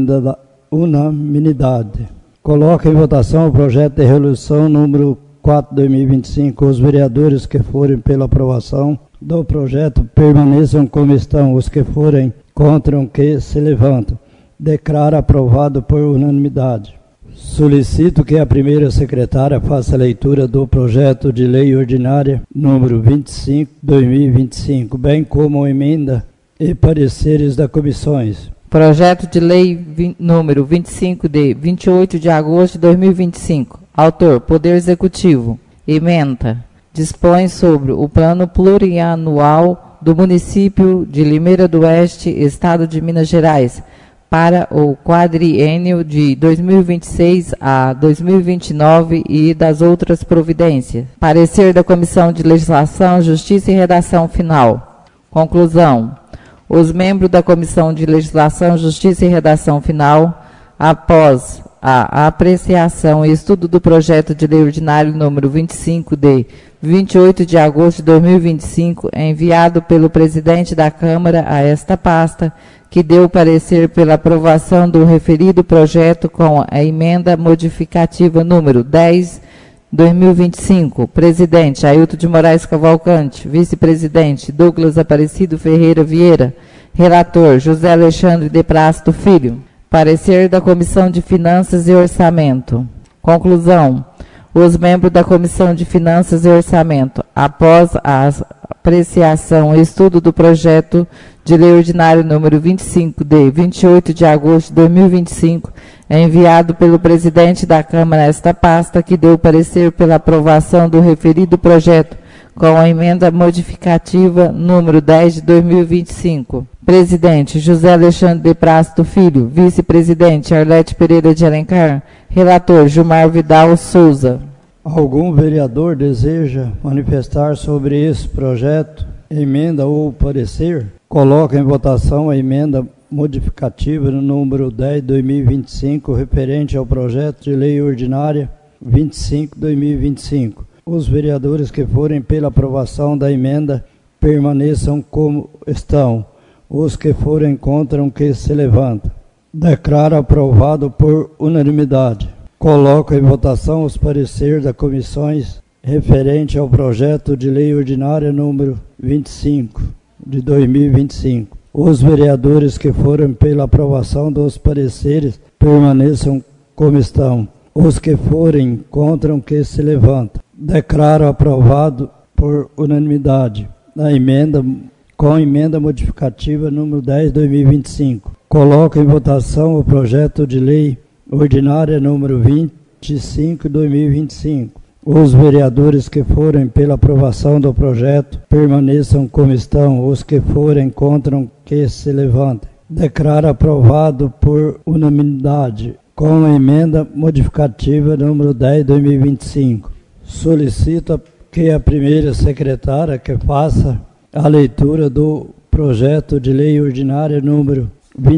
unanimidade. Coloca em votação o projeto de resolução número 4, 2025. Os vereadores que forem pela aprovação do projeto permaneçam como estão. Os que forem contra, que se levantam. Declaro aprovado por unanimidade. Solicito que a primeira secretária faça a leitura do projeto de lei ordinária número 25, 2025, bem como a emenda e pareceres das comissões. Projeto de lei número 25 de 28 de agosto de 2025. Autor, Poder Executivo. Ementa. Dispõe sobre o plano plurianual do município de Limeira do Oeste, Estado de Minas Gerais, para o quadriênio de 2026 a 2029 e das outras providências. Parecer da Comissão de Legislação, Justiça e Redação Final. Conclusão. Os membros da Comissão de Legislação, Justiça e Redação Final, após a apreciação e estudo do projeto de lei ordinário número 25 de 28 de agosto de 2025, enviado pelo presidente da Câmara a esta pasta, que deu parecer pela aprovação do referido projeto com a emenda modificativa número 10/2025. Presidente, Ailton de Moraes Cavalcante. Vice-presidente, Douglas Aparecido Ferreira Vieira. Relator, José Alexandre de Prasto Filho. Parecer da Comissão de Finanças e Orçamento. Conclusão. Os membros da Comissão de Finanças e Orçamento, após a apreciação e estudo do projeto de lei ordinário número 25 de 28 de agosto de 2025, enviado pelo presidente da Câmara a esta pasta, que deu parecer pela aprovação do referido projeto com a emenda modificativa número 10 de 2025. Presidente, José Alexandre de Prasto Filho. Vice-presidente, Arlete Pereira de Alencar. Relator, Gilmar Vidal Souza. Algum vereador deseja manifestar sobre esse projeto, emenda ou parecer? Coloca em votação a emenda modificativa no número 10 de 2025, referente ao projeto de lei ordinária 25 de 2025. Os vereadores que forem pela aprovação da emenda permaneçam como estão. Os que forem contra, que se levantam. Declaro aprovado por unanimidade. Coloco em votação os pareceres das comissões referente ao projeto de lei ordinária número 25 de 2025. Os vereadores que forem pela aprovação dos pareceres permaneçam como estão. Os que forem contra, que se levantam. Declaro aprovado por unanimidade a emenda com a emenda modificativa número 10 de 2025. Coloco em votação o projeto de lei ordinária número 25 de 2025. Os vereadores que forem pela aprovação do projeto permaneçam como estão. Os que forem contra, que se levantem. Declara aprovado por unanimidade, com a emenda modificativa número 10/2025. Solicito que a primeira secretária que faça a leitura do projeto de lei ordinária número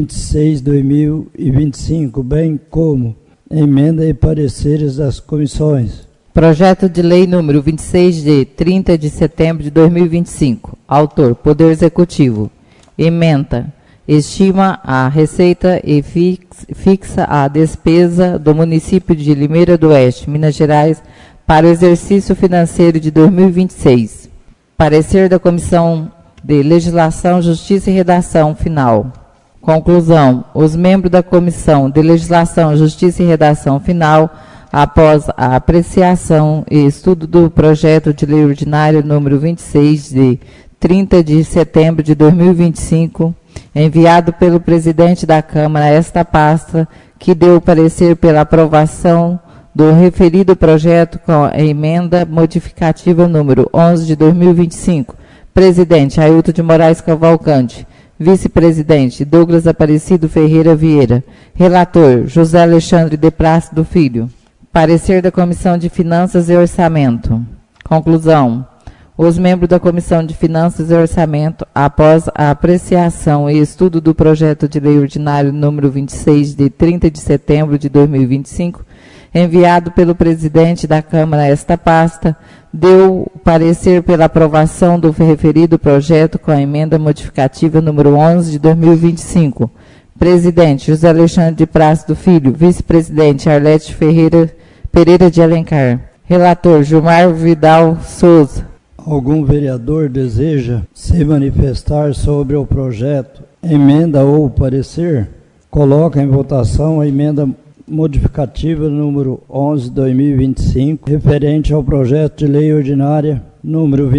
26/2025, bem como emenda e pareceres das comissões. Projeto de lei número 26 de 30 de setembro de 2025. Autor, Poder Executivo. Ementa. Estima a receita e fixa a despesa do município de Limeira do Oeste, Minas Gerais, para o exercício financeiro de 2026. Parecer da Comissão de Legislação, Justiça e Redação final. Conclusão. Os membros da Comissão de Legislação, Justiça e Redação final, após a apreciação e estudo do projeto de lei ordinário número 26 de 30 de setembro de 2025, enviado pelo presidente da Câmara a esta pasta, que deu parecer pela aprovação do referido projeto com a emenda modificativa número 11 de 2025. Presidente, Ailton de Moraes Cavalcante. Vice-presidente, Douglas Aparecido Ferreira Vieira. Relator, José Alexandre de Plácido Filho. Parecer da Comissão de Finanças e Orçamento. Conclusão. Os membros da Comissão de Finanças e Orçamento, após a apreciação e estudo do projeto de lei ordinário número 26 de 30 de setembro de 2025, enviado pelo presidente da Câmara a esta pasta, deu parecer pela aprovação do referido projeto com a emenda modificativa número 11 de 2025. Presidente, José Alexandre de Plácido Filho. Vice-presidente, Arlete Pereira de Alencar. Relator, Gilmar Vidal Souza. Algum vereador deseja se manifestar sobre o projeto, emenda ou parecer? Coloca em votação a emenda modificativa número 11/2025, referente ao projeto de lei ordinária número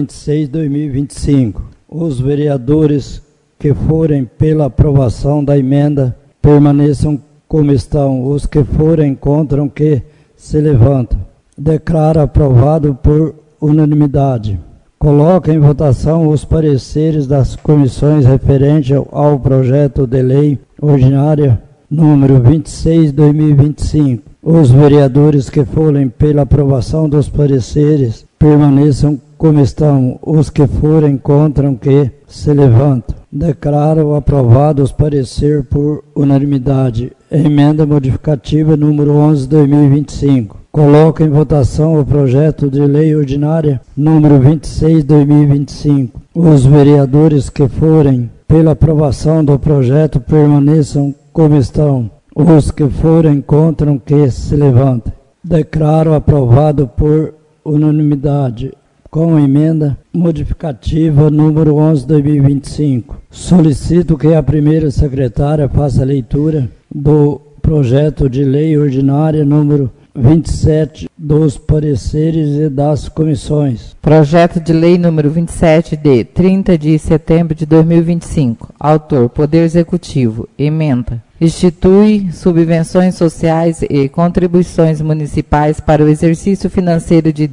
26/2025. Os vereadores que forem pela aprovação da emenda permaneçam como estão. Os que forem contra, que se levantam. Declara aprovado por unanimidade. Coloca em votação os pareceres das comissões referentes ao projeto de lei ordinária número 26/2025. Os vereadores que forem pela aprovação dos pareceres permaneçam como estão. Os que forem contra, que se levantam. Declaro aprovado os pareceres por unanimidade. Emenda modificativa número 11/2025. Coloca em votação o projeto de lei ordinária número 26/2025. Os vereadores que forem pela aprovação do projeto permaneçam como estão. Os que forem contra, que se levantem. Declaro aprovado por unanimidade, com emenda modificativa número 11/2025. Solicito que a primeira secretária faça a leitura do projeto de lei ordinária número 27 dos pareceres e das comissões. Projeto de lei número 27 de 30 de setembro de 2025. Autor, Poder Executivo. Emenda. Institui subvenções sociais e contribuições municipais para o exercício financeiro de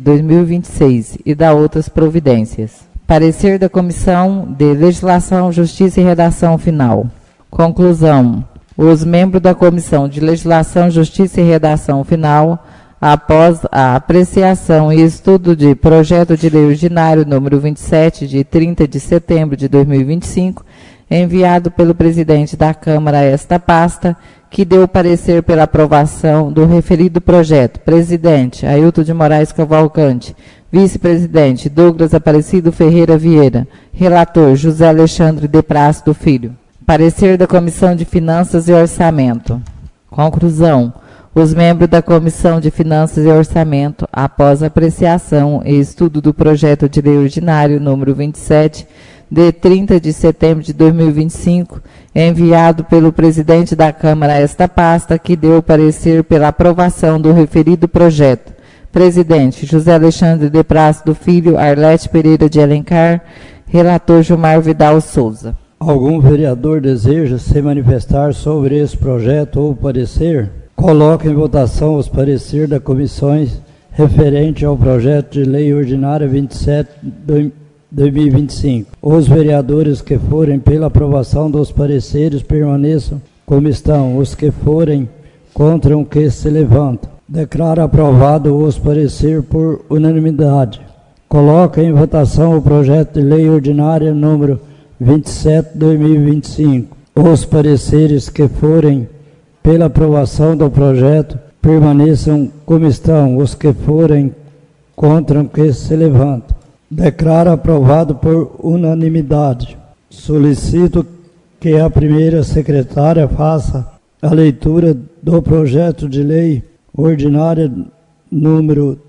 2026 e dá outras providências. Parecer da Comissão de Legislação, Justiça e Redação final. Conclusão. Os membros da Comissão de Legislação, Justiça e Redação final, após a apreciação e estudo de projeto de lei ordinário número 27 de 30 de setembro de 2025, enviado pelo presidente da Câmara a esta pasta, que deu parecer pela aprovação do referido projeto. Presidente, Ailton de Moraes Cavalcante. Vice-presidente, Douglas Aparecido Ferreira Vieira. Relator, José Alexandre de Plácido Filho. Parecer da Comissão de Finanças e Orçamento. Conclusão. Os membros da Comissão de Finanças e Orçamento, após apreciação e estudo do projeto de lei ordinário número 27, de 30 de setembro de 2025, enviado pelo presidente da Câmara a esta pasta, que deu parecer pela aprovação do referido projeto. Presidente, José Alexandre de Plácido Filho, Arlete Pereira de Alencar. Relator, Gilmar Vidal Souza. Algum vereador deseja se manifestar sobre esse projeto ou parecer? Coloca em votação os pareceres das comissões referente ao projeto de lei ordinária 27 2025. Os vereadores que forem pela aprovação dos pareceres permaneçam como estão. Os que forem contra o que se levantam. Declaro aprovado os pareceres por unanimidade. Coloca em votação o projeto de lei ordinária número 27/2025. Os pareceres que forem pela aprovação do projeto permaneçam como estão. Os que forem contra o que se levantam. Declaro aprovado por unanimidade. Solicito que a primeira secretária faça a leitura do projeto de lei ordinária número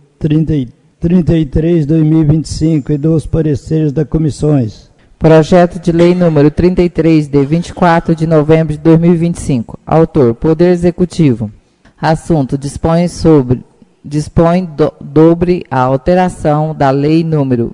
33/2025 e dos pareceres das comissões. Projeto de lei número 33, de 24 de novembro de 2025. Autor, Poder Executivo. Assunto, dispõe sobre a alteração da lei número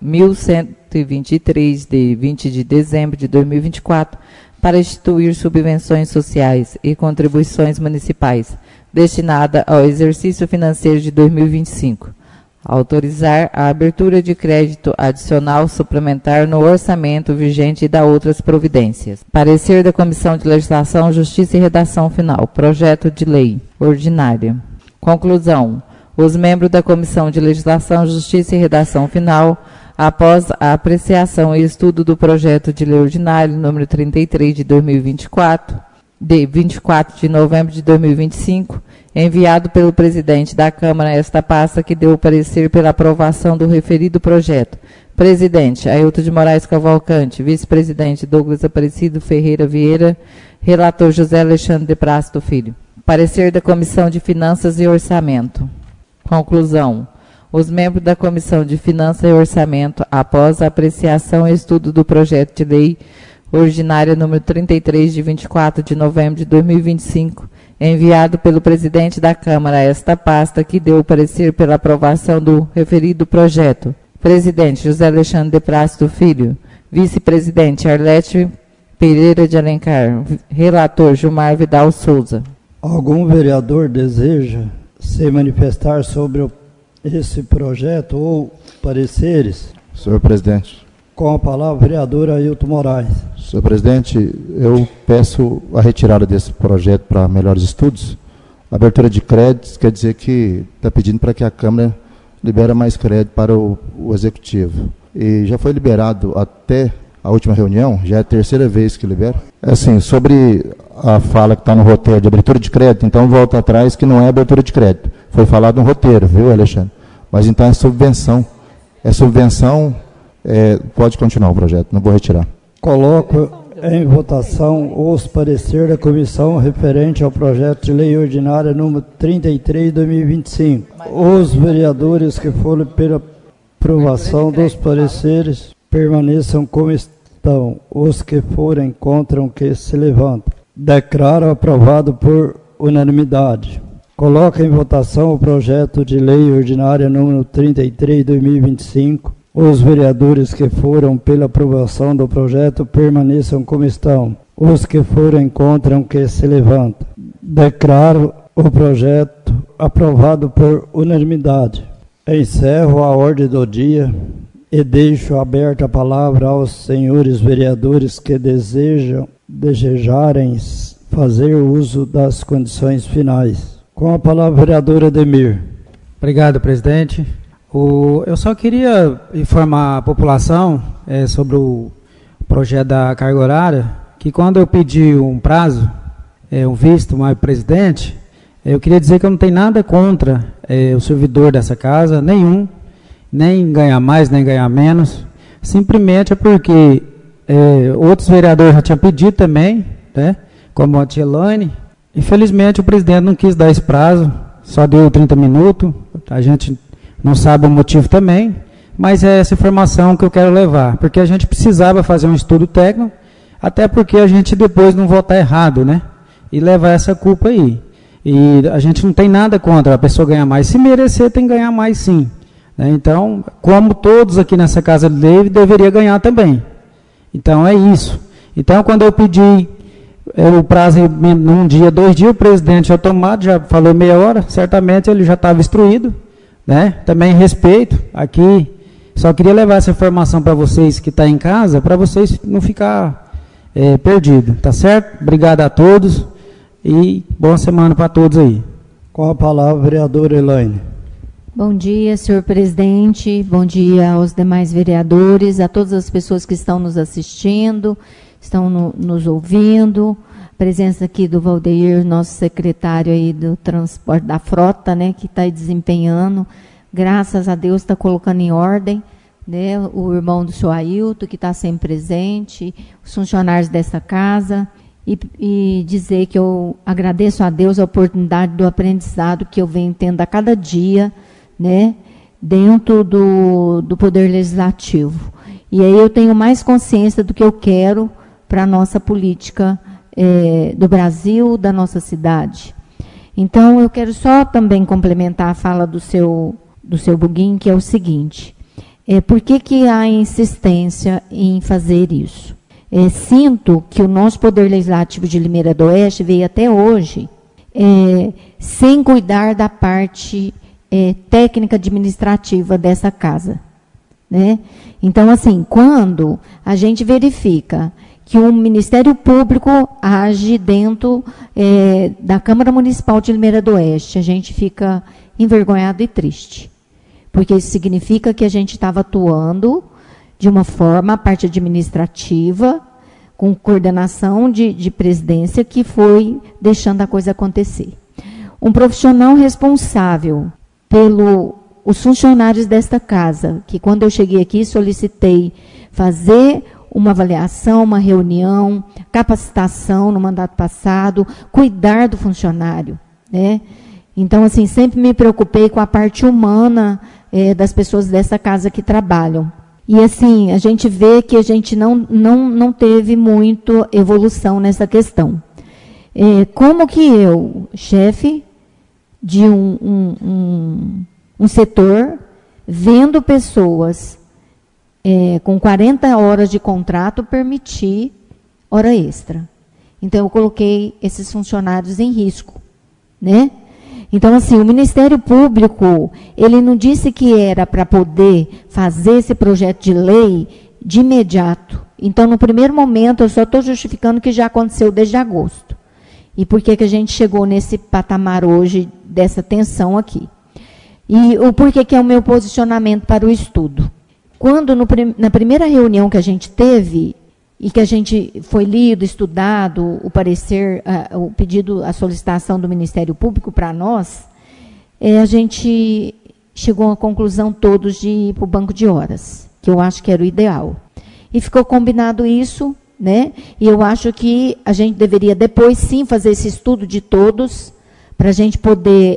1123, de 20 de dezembro de 2024, para instituir subvenções sociais e contribuições municipais, destinada ao exercício financeiro de 2025. Autorizar a abertura de crédito adicional suplementar no orçamento vigente e da outras providências. Parecer da Comissão de Legislação, Justiça e Redação Final. Projeto de lei ordinária. Conclusão. Os membros da Comissão de Legislação, Justiça e Redação Final, após a apreciação e estudo do projeto de lei ordinário número 33 de 2024, de 24 de novembro de 2025, enviado pelo presidente da Câmara a esta pasta, que deu o parecer pela aprovação do referido projeto. Presidente, Ailton de Moraes Cavalcante. Vice-presidente, Douglas Aparecido Ferreira Vieira. Relator, José Alexandre de Prásto Filho. Parecer da Comissão de Finanças e Orçamento. Conclusão. Os membros da Comissão de Finanças e Orçamento, após a apreciação e estudo do projeto de lei ordinária número 33, de 24 de novembro de 2025, enviado pelo presidente da Câmara a esta pasta, que deu o parecer pela aprovação do referido projeto. Presidente, José Alexandre de Prásto Filho. Vice-presidente, Arlete Pereira de Alencar. Relator, Gilmar Vidal Souza. Algum vereador deseja se manifestar sobre esse projeto ou pareceres? Senhor presidente. Com a palavra, vereador Ailton Moraes. Senhor presidente, eu peço a retirada desse projeto para melhores estudos. A abertura de créditos quer dizer que está pedindo para que a Câmara libere mais crédito para o Executivo. E já foi liberado até a última reunião, já é a terceira vez que libera. Assim, sobre a fala que está no roteiro de abertura de crédito, então volta atrás que não é abertura de crédito. Foi falado no roteiro, viu, Alexandre? Mas então é subvenção. É subvenção, pode continuar o projeto, não vou retirar. Coloco em votação os pareceres da comissão referente ao projeto de lei ordinária número 33 de 2025. Os vereadores que forem pela aprovação dos pareceres permaneçam como estão. Os que forem contra o que se levantam. Declaro aprovado por unanimidade. Coloca em votação o projeto de lei ordinária número 33 de 2025. Os vereadores que foram pela aprovação do projeto permaneçam como estão. Os que forem contra o que se levantam. Declaro o projeto aprovado por unanimidade. Encerro a ordem do dia e deixo aberta a palavra aos senhores vereadores que desejarem fazer uso das condições finais. Com a palavra, vereador Ademir. Obrigado, presidente. Eu só queria informar a população sobre o projeto da carga horária, que quando eu pedi um prazo, um visto, mais presidente, eu queria dizer que eu não tenho nada contra o servidor dessa casa, nenhum, nem ganhar mais, nem ganhar menos. Simplesmente é porque outros vereadores já tinham pedido também, né, como a tia Elaine. Infelizmente o presidente não quis dar esse prazo, só deu 30 minutos, a gente não sabe o motivo também, mas é essa informação que eu quero levar, porque a gente precisava fazer um estudo técnico, até porque a gente depois não votar errado, né, e levar essa culpa aí. E a gente não tem nada contra a pessoa ganhar mais, se merecer tem que ganhar mais sim. Então, como todos aqui nessa casa de lei, deveria ganhar também. Então, é isso. Então, quando eu pedi o prazo num dia, 2 dias, o presidente automático já falou meia hora, certamente ele já estava instruído, né? Também respeito aqui Só queria levar essa informação para vocês que estão em casa, para vocês não ficar perdido, tá certo? Obrigado a todos e boa semana para todos aí. Com a palavra, vereadora Elaine. Bom dia, senhor presidente, bom dia aos demais vereadores, a todas as pessoas que estão nos assistindo, estão nos ouvindo. A presença aqui do Valdeir, nosso secretário aí do transporte da frota, né, que está aí desempenhando, graças a Deus está colocando em ordem, né, o irmão do senhor Ailton, que está sempre presente, os funcionários dessa casa, e dizer que eu agradeço a Deus a oportunidade do aprendizado que eu venho tendo a cada dia, né, dentro do Poder Legislativo. E aí eu tenho mais consciência do que eu quero para a nossa política do Brasil, da nossa cidade. Então, eu quero só também complementar a fala do seu Buguim, que é o seguinte, por que há insistência em fazer isso? Sinto que o nosso Poder Legislativo de Limeira do Oeste veio até hoje sem cuidar da parte técnica administrativa dessa casa, né? Então, assim, quando a gente verifica que o Ministério Público age dentro da Câmara Municipal de Limeira do Oeste, a gente fica envergonhado e triste, porque isso significa que a gente estava atuando de uma forma, a parte administrativa, com coordenação de presidência, que foi deixando a coisa acontecer. Um profissional responsável os funcionários desta casa, que quando eu cheguei aqui solicitei fazer uma avaliação, uma reunião, capacitação no mandato passado, cuidar do funcionário, né? Então, assim, sempre me preocupei com a parte humana das pessoas dessa casa que trabalham. E, assim, a gente vê que a gente não teve muito evolução nessa questão. Como que eu, chefe de um setor, vendo pessoas com 40 horas de contrato, permitir hora extra? Então, eu coloquei esses funcionários em risco, né? Então, assim, o Ministério Público, ele não disse que era para poder fazer esse projeto de lei de imediato. Então, no primeiro momento, eu só estou justificando que já aconteceu desde agosto. E por que a gente chegou nesse patamar hoje dessa tensão aqui? E o porquê que é o meu posicionamento para o estudo? Quando, na primeira reunião que a gente teve, e que a gente foi lido, estudado, o parecer, o pedido, a solicitação do Ministério Público para nós, a gente chegou à conclusão todos de ir para o banco de horas, que eu acho que era o ideal. E ficou combinado isso, né? E eu acho que a gente deveria depois, sim, fazer esse estudo de todos, para a gente poder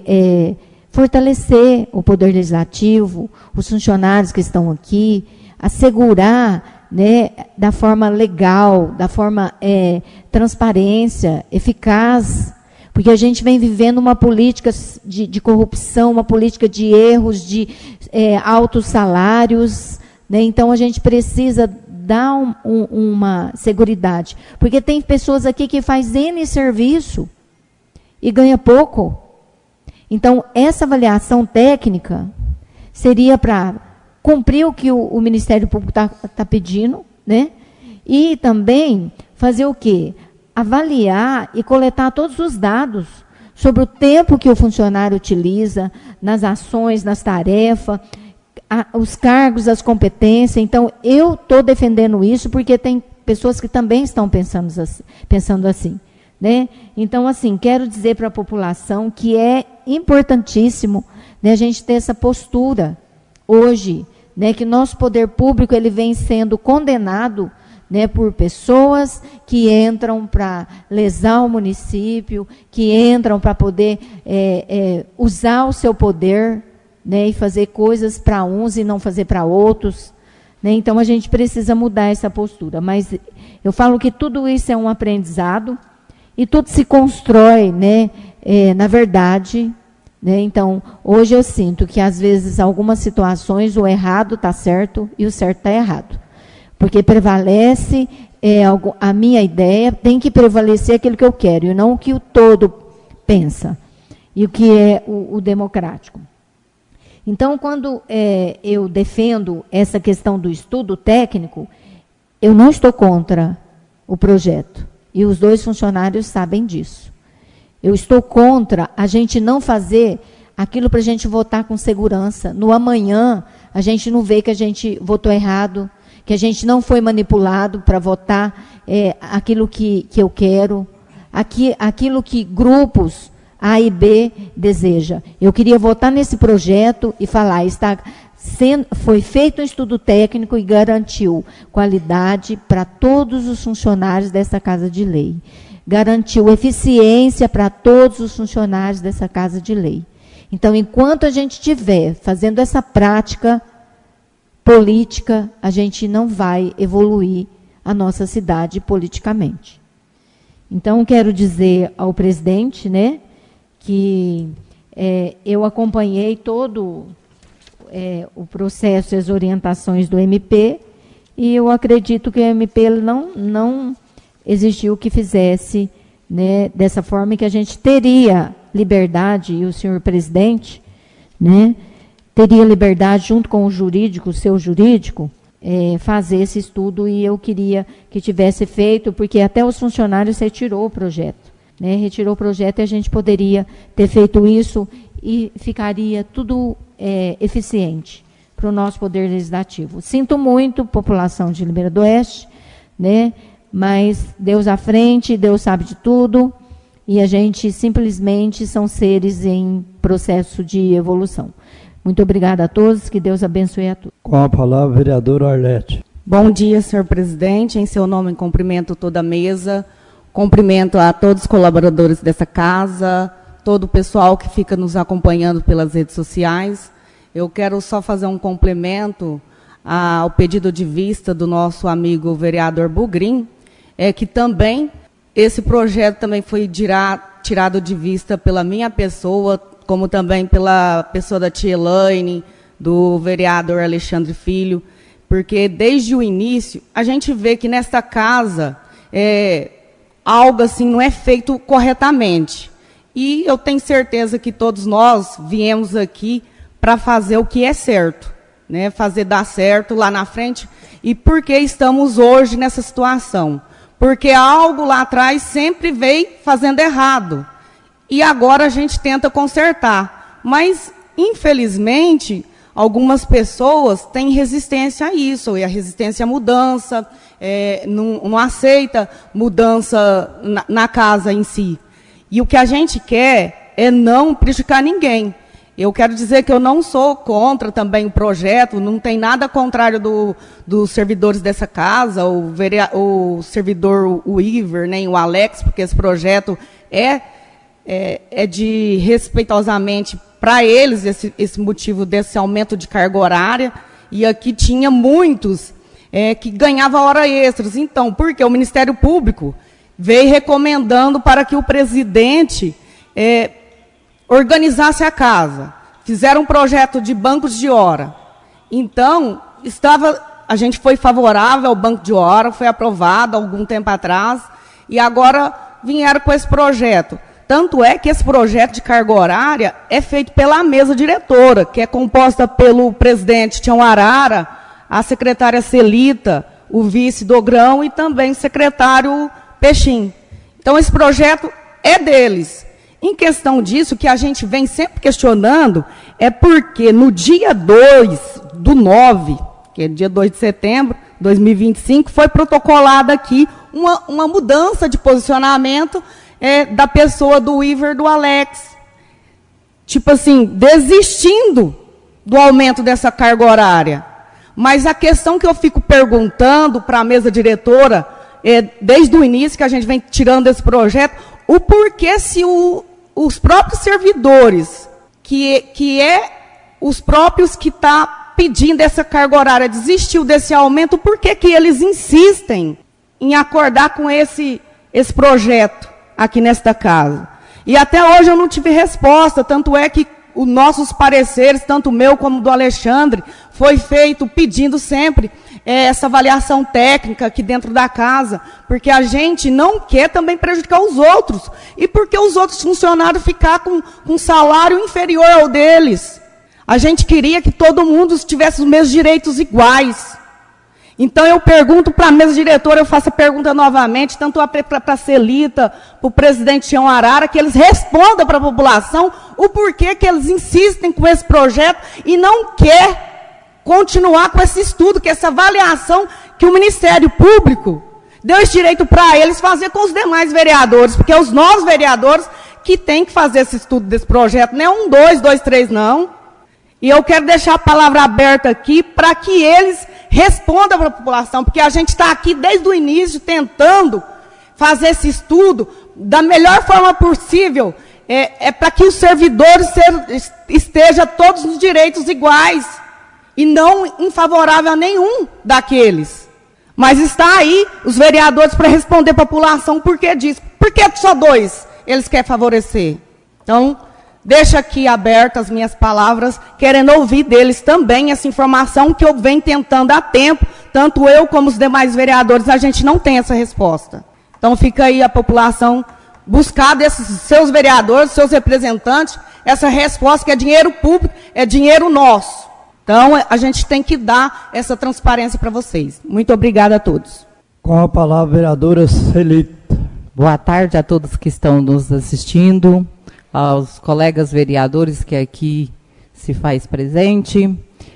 fortalecer o Poder Legislativo, os funcionários que estão aqui, assegurar, né, da forma legal, da forma transparência, eficaz, porque a gente vem vivendo uma política de corrupção, uma política de erros, de altos salários, né? Então a gente precisa dar uma seguridade, porque tem pessoas aqui que fazem N serviço e ganha pouco. Então essa avaliação técnica seria para cumprir o que o Ministério Público tá pedindo, né? E também fazer o quê? Avaliar e coletar todos os dados sobre o tempo que o funcionário utiliza nas ações, nas tarefas, os cargos, as competências. Então, eu estou defendendo isso porque tem pessoas que também estão pensando assim, né? Então, assim, quero dizer para a população que é importantíssimo, né, a gente ter essa postura hoje, né, que nosso poder público ele vem sendo condenado, né, por pessoas que entram para lesar o município, que entram para poder usar o seu poder, né, e fazer coisas para uns e não fazer para outros, né? Então a gente precisa mudar essa postura. Mas eu falo que tudo isso é um aprendizado e tudo se constrói, né, na verdade. Né? Então, hoje eu sinto que, às vezes, algumas situações, o errado está certo e o certo está errado. Porque prevalece a minha ideia, tem que prevalecer aquilo que eu quero, e não o que o todo pensa, e o que é o democrático. Então, quando eu defendo essa questão do estudo técnico, eu não estou contra o projeto. E os 2 funcionários sabem disso. Eu estou contra a gente não fazer aquilo para a gente votar com segurança. No amanhã, a gente não vê que a gente votou errado, que a gente não foi manipulado para votar aquilo que eu quero, aquilo que grupos A e B deseja. Eu queria votar nesse projeto e falar, foi feito um estudo técnico e garantiu qualidade para todos os funcionários dessa Casa de Lei. Garantiu eficiência para todos os funcionários dessa Casa de Lei. Então, enquanto a gente estiver fazendo essa prática política, a gente não vai evoluir a nossa cidade politicamente. Então, quero dizer ao presidente, né, que eu acompanhei todo o processo e as orientações do MP, e eu acredito que o MP não existiu que fizesse, né, dessa forma, que a gente teria liberdade, e o senhor presidente, né, teria liberdade, junto com o jurídico, o seu jurídico, fazer esse estudo, e eu queria que tivesse feito, porque até os funcionários retirou o projeto. Né, retirou o projeto e a gente poderia ter feito isso e ficaria tudo eficiente para o nosso Poder Legislativo. Sinto muito, população de Limeira do Oeste, né, mas Deus à frente, Deus sabe de tudo, e a gente simplesmente são seres em processo de evolução. Muito obrigada a todos, que Deus abençoe a todos. Com a palavra, vereador Arlete. Bom dia, senhor presidente. Em seu nome, cumprimento toda a mesa, cumprimento a todos os colaboradores dessa casa, todo o pessoal que fica nos acompanhando pelas redes sociais. Eu quero só fazer um complemento ao pedido de vista do nosso amigo vereador Bugrim, que também esse projeto também foi tirado de vista pela minha pessoa, como também pela pessoa da tia Elaine, do vereador Alexandre Filho, porque desde o início a gente vê que nesta casa algo assim não é feito corretamente. E eu tenho certeza que todos nós viemos aqui para fazer o que é certo, né? Fazer dar certo lá na frente. E por que estamos hoje nessa situação? Porque algo lá atrás sempre veio fazendo errado. E agora a gente tenta consertar. Mas, infelizmente, algumas pessoas têm resistência a isso, e a resistência à mudança, não aceita mudança na casa em si. E o que a gente quer é não prejudicar ninguém. Eu quero dizer que eu não sou contra também o projeto, não tem nada contrário dos servidores dessa casa, o servidor, o Iver, nem o Alex, porque esse projeto é de respeitosamente para eles esse motivo desse aumento de carga horária, e aqui tinha muitos que ganhavam hora extras. Então, por que o Ministério Público veio recomendando para que o presidente organizasse a casa? Fizeram um projeto de bancos de hora. Então, a gente foi favorável ao banco de hora, foi aprovado há algum tempo atrás, e agora vieram com esse projeto. Tanto é que esse projeto de carga horária é feito pela mesa diretora, que é composta pelo presidente Tião Arara, a secretária Celita, o vice Dogrão e também o secretário Peixim. Então, esse projeto é deles. Em questão disso, que a gente vem sempre questionando, é porque no dia 2/9, que é dia 2 de setembro de 2025, foi protocolada aqui uma mudança de posicionamento da pessoa do Iver, do Alex. Tipo assim, desistindo do aumento dessa carga horária. Mas a questão que eu fico perguntando para a mesa diretora, desde o início que a gente vem tirando esse projeto, o porquê se os próprios servidores, que os próprios que tá pedindo essa carga horária, desistiu desse aumento, por que eles insistem em acordar com esse projeto aqui nesta casa? E até hoje eu não tive resposta, tanto é que os nossos pareceres, tanto o meu como do Alexandre, foi feito pedindo sempre essa avaliação técnica aqui dentro da casa, porque a gente não quer também prejudicar os outros, e porque os outros funcionários ficar com um salário inferior ao deles. A gente queria que todo mundo tivesse os mesmos direitos iguais. Então, eu pergunto para a mesa diretora, eu faço a pergunta novamente, tanto para a Celita, para o presidente Tião Arara, que eles respondam para a população o porquê que eles insistem com esse projeto e não quer continuar com esse estudo, que essa avaliação que o Ministério Público deu esse direito para eles fazer com os demais vereadores, porque é os novos vereadores que têm que fazer esse estudo desse projeto, não é 1, 2, 2, 3, não. E eu quero deixar a palavra aberta aqui para que eles respondam para a população, porque a gente está aqui desde o início tentando fazer esse estudo da melhor forma possível, para que os servidores estejam todos os direitos iguais e não em favorável a nenhum daqueles. Mas está aí os vereadores para responder a população por que disso. Por que só 2 eles querem favorecer? Então, deixo aqui abertas as minhas palavras, querendo ouvir deles também essa informação que eu venho tentando há tempo, tanto eu como os demais vereadores, a gente não tem essa resposta. Então fica aí a população buscar desses seus vereadores, seus representantes, essa resposta que é dinheiro público, é dinheiro nosso. Então a gente tem que dar essa transparência para vocês. Muito obrigada a todos. Com a palavra, vereadora Celita. Boa tarde a todos que estão nos assistindo, aos colegas vereadores que aqui se faz presente.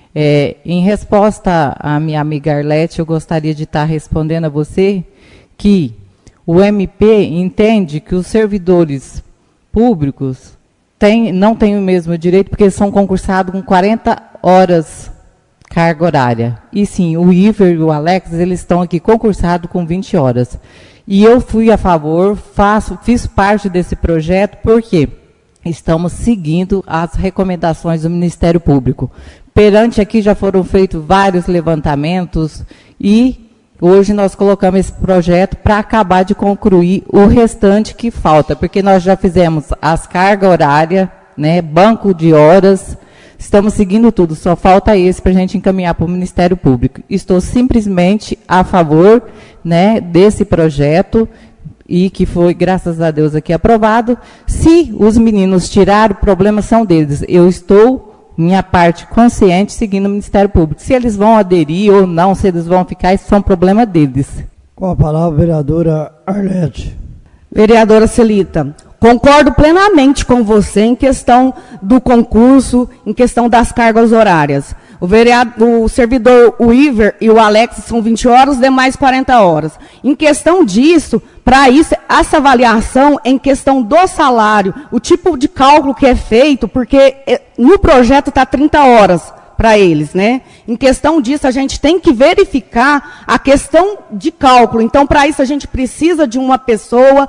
Em resposta à minha amiga Arlete, eu gostaria de estar respondendo a você que o MP entende que os servidores públicos não têm o mesmo direito, porque eles são concursados com 40 horas carga horária. E sim, o Iver e o Alex, eles estão aqui concursados com 20 horas. E eu fui a favor, fiz parte desse projeto, porque estamos seguindo as recomendações do Ministério Público. Perante aqui já foram feitos vários levantamentos e hoje nós colocamos esse projeto para acabar de concluir o restante que falta, porque nós já fizemos as cargas horárias, né, banco de horas, estamos seguindo tudo, só falta esse para a gente encaminhar para o Ministério Público. Estou simplesmente a favor, né, desse projeto, e que foi, graças a Deus, aqui aprovado. Se os meninos tiraram, problemas são deles. Eu estou, minha parte, consciente, seguindo o Ministério Público. Se eles vão aderir ou não, se eles vão ficar, isso são problema deles. Com a palavra, vereadora Arlete. Vereadora Celita, concordo plenamente com você em questão do concurso, em questão das cargas horárias. O servidor, o Iver e o Alex são 20 horas, os demais 40 horas. Em questão disso, para isso, essa avaliação em questão do salário, o tipo de cálculo que é feito, porque no projeto está 30 horas para eles, né? Em questão disso, a gente tem que verificar a questão de cálculo. Então, para isso, a gente precisa de uma pessoa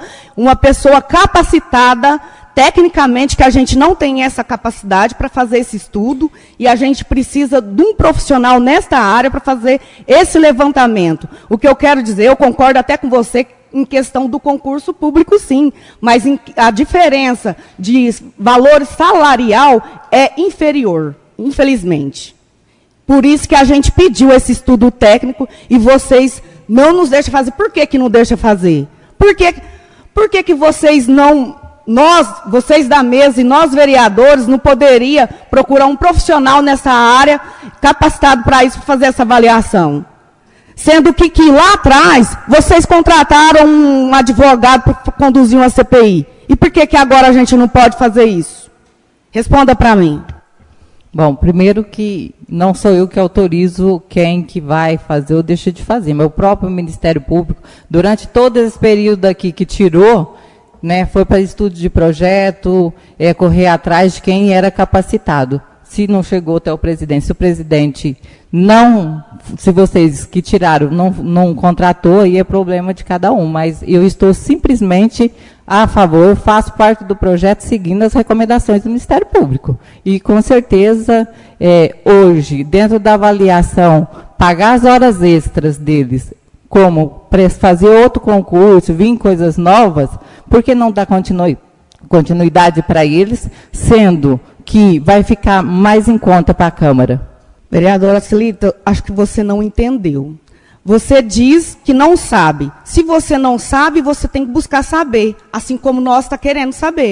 capacitada, tecnicamente, que a gente não tem essa capacidade para fazer esse estudo, e a gente precisa de um profissional nesta área para fazer esse levantamento. O que eu quero dizer, eu concordo até com você em questão do concurso público, sim, mas a diferença de valor salarial é inferior, infelizmente. Por isso que a gente pediu esse estudo técnico e vocês não nos deixam fazer. Por que não deixam fazer? Por que vocês não... vocês da mesa e nós vereadores, não poderia procurar um profissional nessa área capacitado para isso, para fazer essa avaliação? Sendo que lá atrás, vocês contrataram um advogado para conduzir uma CPI. E por que agora a gente não pode fazer isso? Responda para mim. Bom, primeiro que não sou eu que autorizo quem que vai fazer ou deixa de fazer. Meu próprio Ministério Público, durante todo esse período aqui que tirou, né, foi para estudo de projeto, correr atrás de quem era capacitado. Se não chegou até o presidente, se o presidente não, se vocês que tiraram não contratou, aí é problema de cada um. Mas eu estou simplesmente a favor, faço parte do projeto seguindo as recomendações do Ministério Público. E com certeza, hoje, dentro da avaliação, pagar as horas extras deles, como fazer outro concurso, vir coisas novas, por que não dar continuidade para eles, sendo que vai ficar mais em conta para a Câmara? Vereadora Celita, acho que você não entendeu. Você diz que não sabe. Se você não sabe, você tem que buscar saber, assim como nós está querendo saber.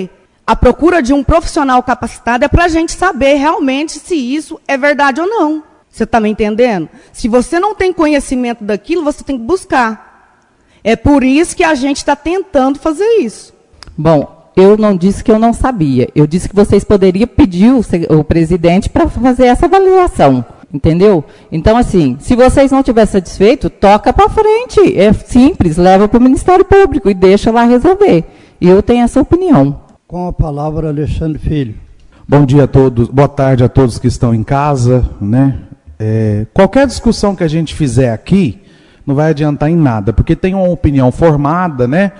A procura de um profissional capacitado é para a gente saber realmente se isso é verdade ou não. Você está me entendendo? Se você não tem conhecimento daquilo, você tem que buscar. É por isso que a gente está tentando fazer isso. Bom, eu não disse que eu não sabia. Eu disse que vocês poderiam pedir o presidente para fazer essa avaliação. Entendeu? Então, assim, se vocês não estiverem satisfeitos, toca para frente. É simples, leva para o Ministério Público e deixa lá resolver. Eu tenho essa opinião. Com a palavra, Alexandre Filho. Bom dia a todos, boa tarde a todos que estão em casa, né? Qualquer discussão que a gente fizer aqui não vai adiantar em nada, porque tem uma opinião formada, né?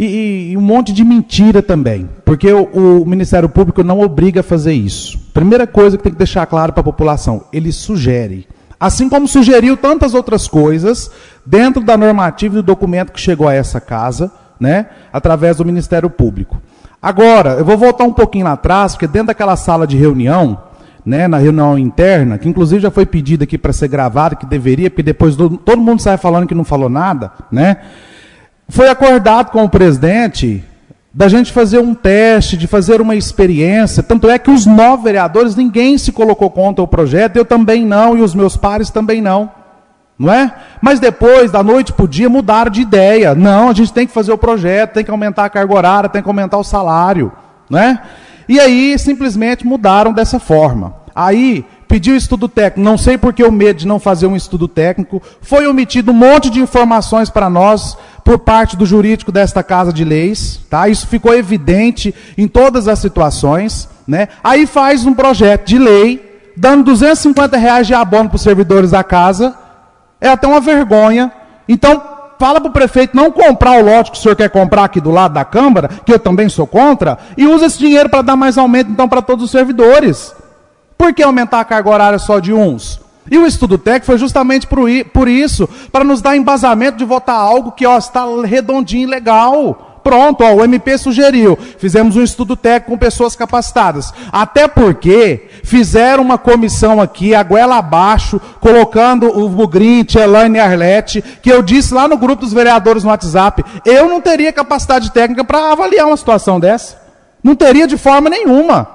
E um monte de mentira também, porque o Ministério Público não obriga a fazer isso. Primeira coisa que tem que deixar claro para a população, ele sugere. Assim como sugeriu tantas outras coisas dentro da normativa e do documento que chegou a essa casa, né? Através do Ministério Público. Agora, eu vou voltar um pouquinho lá atrás, porque dentro daquela sala de reunião, né, na reunião interna, que inclusive já foi pedido aqui para ser gravado, que deveria, porque depois todo mundo sai falando que não falou nada, né? Foi acordado com o presidente da gente fazer um teste, de fazer uma experiência, tanto é que os 9 vereadores, ninguém se colocou contra o projeto, eu também não, e os meus pares também não. Não é? Mas depois, da noite para o dia, mudaram de ideia. Não, a gente tem que fazer o projeto, tem que aumentar a carga horária, tem que aumentar o salário. Não é? E aí, simplesmente mudaram dessa forma. Aí, pediu estudo técnico, não sei por que o medo de não fazer um estudo técnico, foi omitido um monte de informações para nós, por parte do jurídico desta Casa de Leis, tá? Isso ficou evidente em todas as situações, né? Aí faz um projeto de lei, dando R$250 de abono para os servidores da casa, é até uma vergonha. Então, fala para o prefeito não comprar o lote que o senhor quer comprar aqui do lado da Câmara, que eu também sou contra, e usa esse dinheiro para dar mais aumento, então, para todos os servidores. Por que aumentar a carga horária só de uns? E o estudo técnico foi justamente por isso, para nos dar embasamento de votar algo que está redondinho e legal. Pronto, o MP sugeriu. Fizemos um estudo técnico com pessoas capacitadas. Até porque fizeram uma comissão aqui, a goela abaixo, colocando o Bugrin, Elaine e Arlete, que eu disse lá no grupo dos vereadores no WhatsApp, eu não teria capacidade técnica para avaliar uma situação dessa. Não teria de forma nenhuma.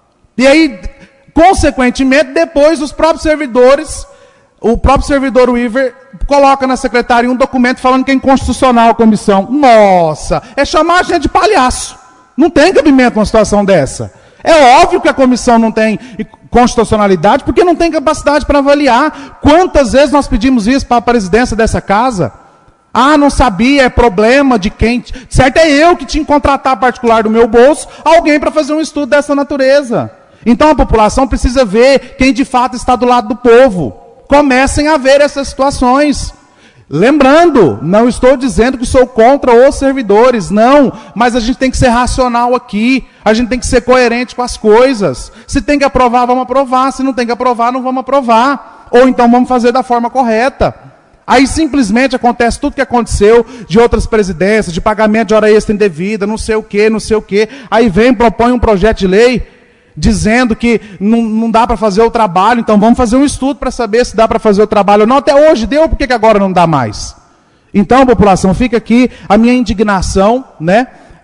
E aí, consequentemente, depois os próprios servidores, o próprio servidor Weaver coloca na secretaria um documento falando que é inconstitucional a comissão. Nossa, é chamar a gente de palhaço. Não tem cabimento uma situação dessa. É óbvio que a comissão não tem constitucionalidade, porque não tem capacidade para avaliar. Quantas vezes nós pedimos isso para a presidência dessa casa? Ah, não sabia, é problema de quem... Certo, é eu que tinha que contratar particular do meu bolso alguém para fazer um estudo dessa natureza. Então a população precisa ver quem de fato está do lado do povo. Comecem a ver essas situações. Lembrando, não estou dizendo que sou contra os servidores, não. Mas a gente tem que ser racional aqui. A gente tem que ser coerente com as coisas. Se tem que aprovar, vamos aprovar. Se não tem que aprovar, não vamos aprovar. Ou então vamos fazer da forma correta. Aí simplesmente acontece tudo que aconteceu de outras presidências, de pagamento de hora extra indevida, não sei o quê, não sei o quê. Aí vem, propõe um projeto de lei dizendo que não dá para fazer o trabalho, então vamos fazer um estudo para saber se dá para fazer o trabalho ou não. Até hoje deu, por que agora não dá mais? Então, população, fica aqui a minha indignação, né,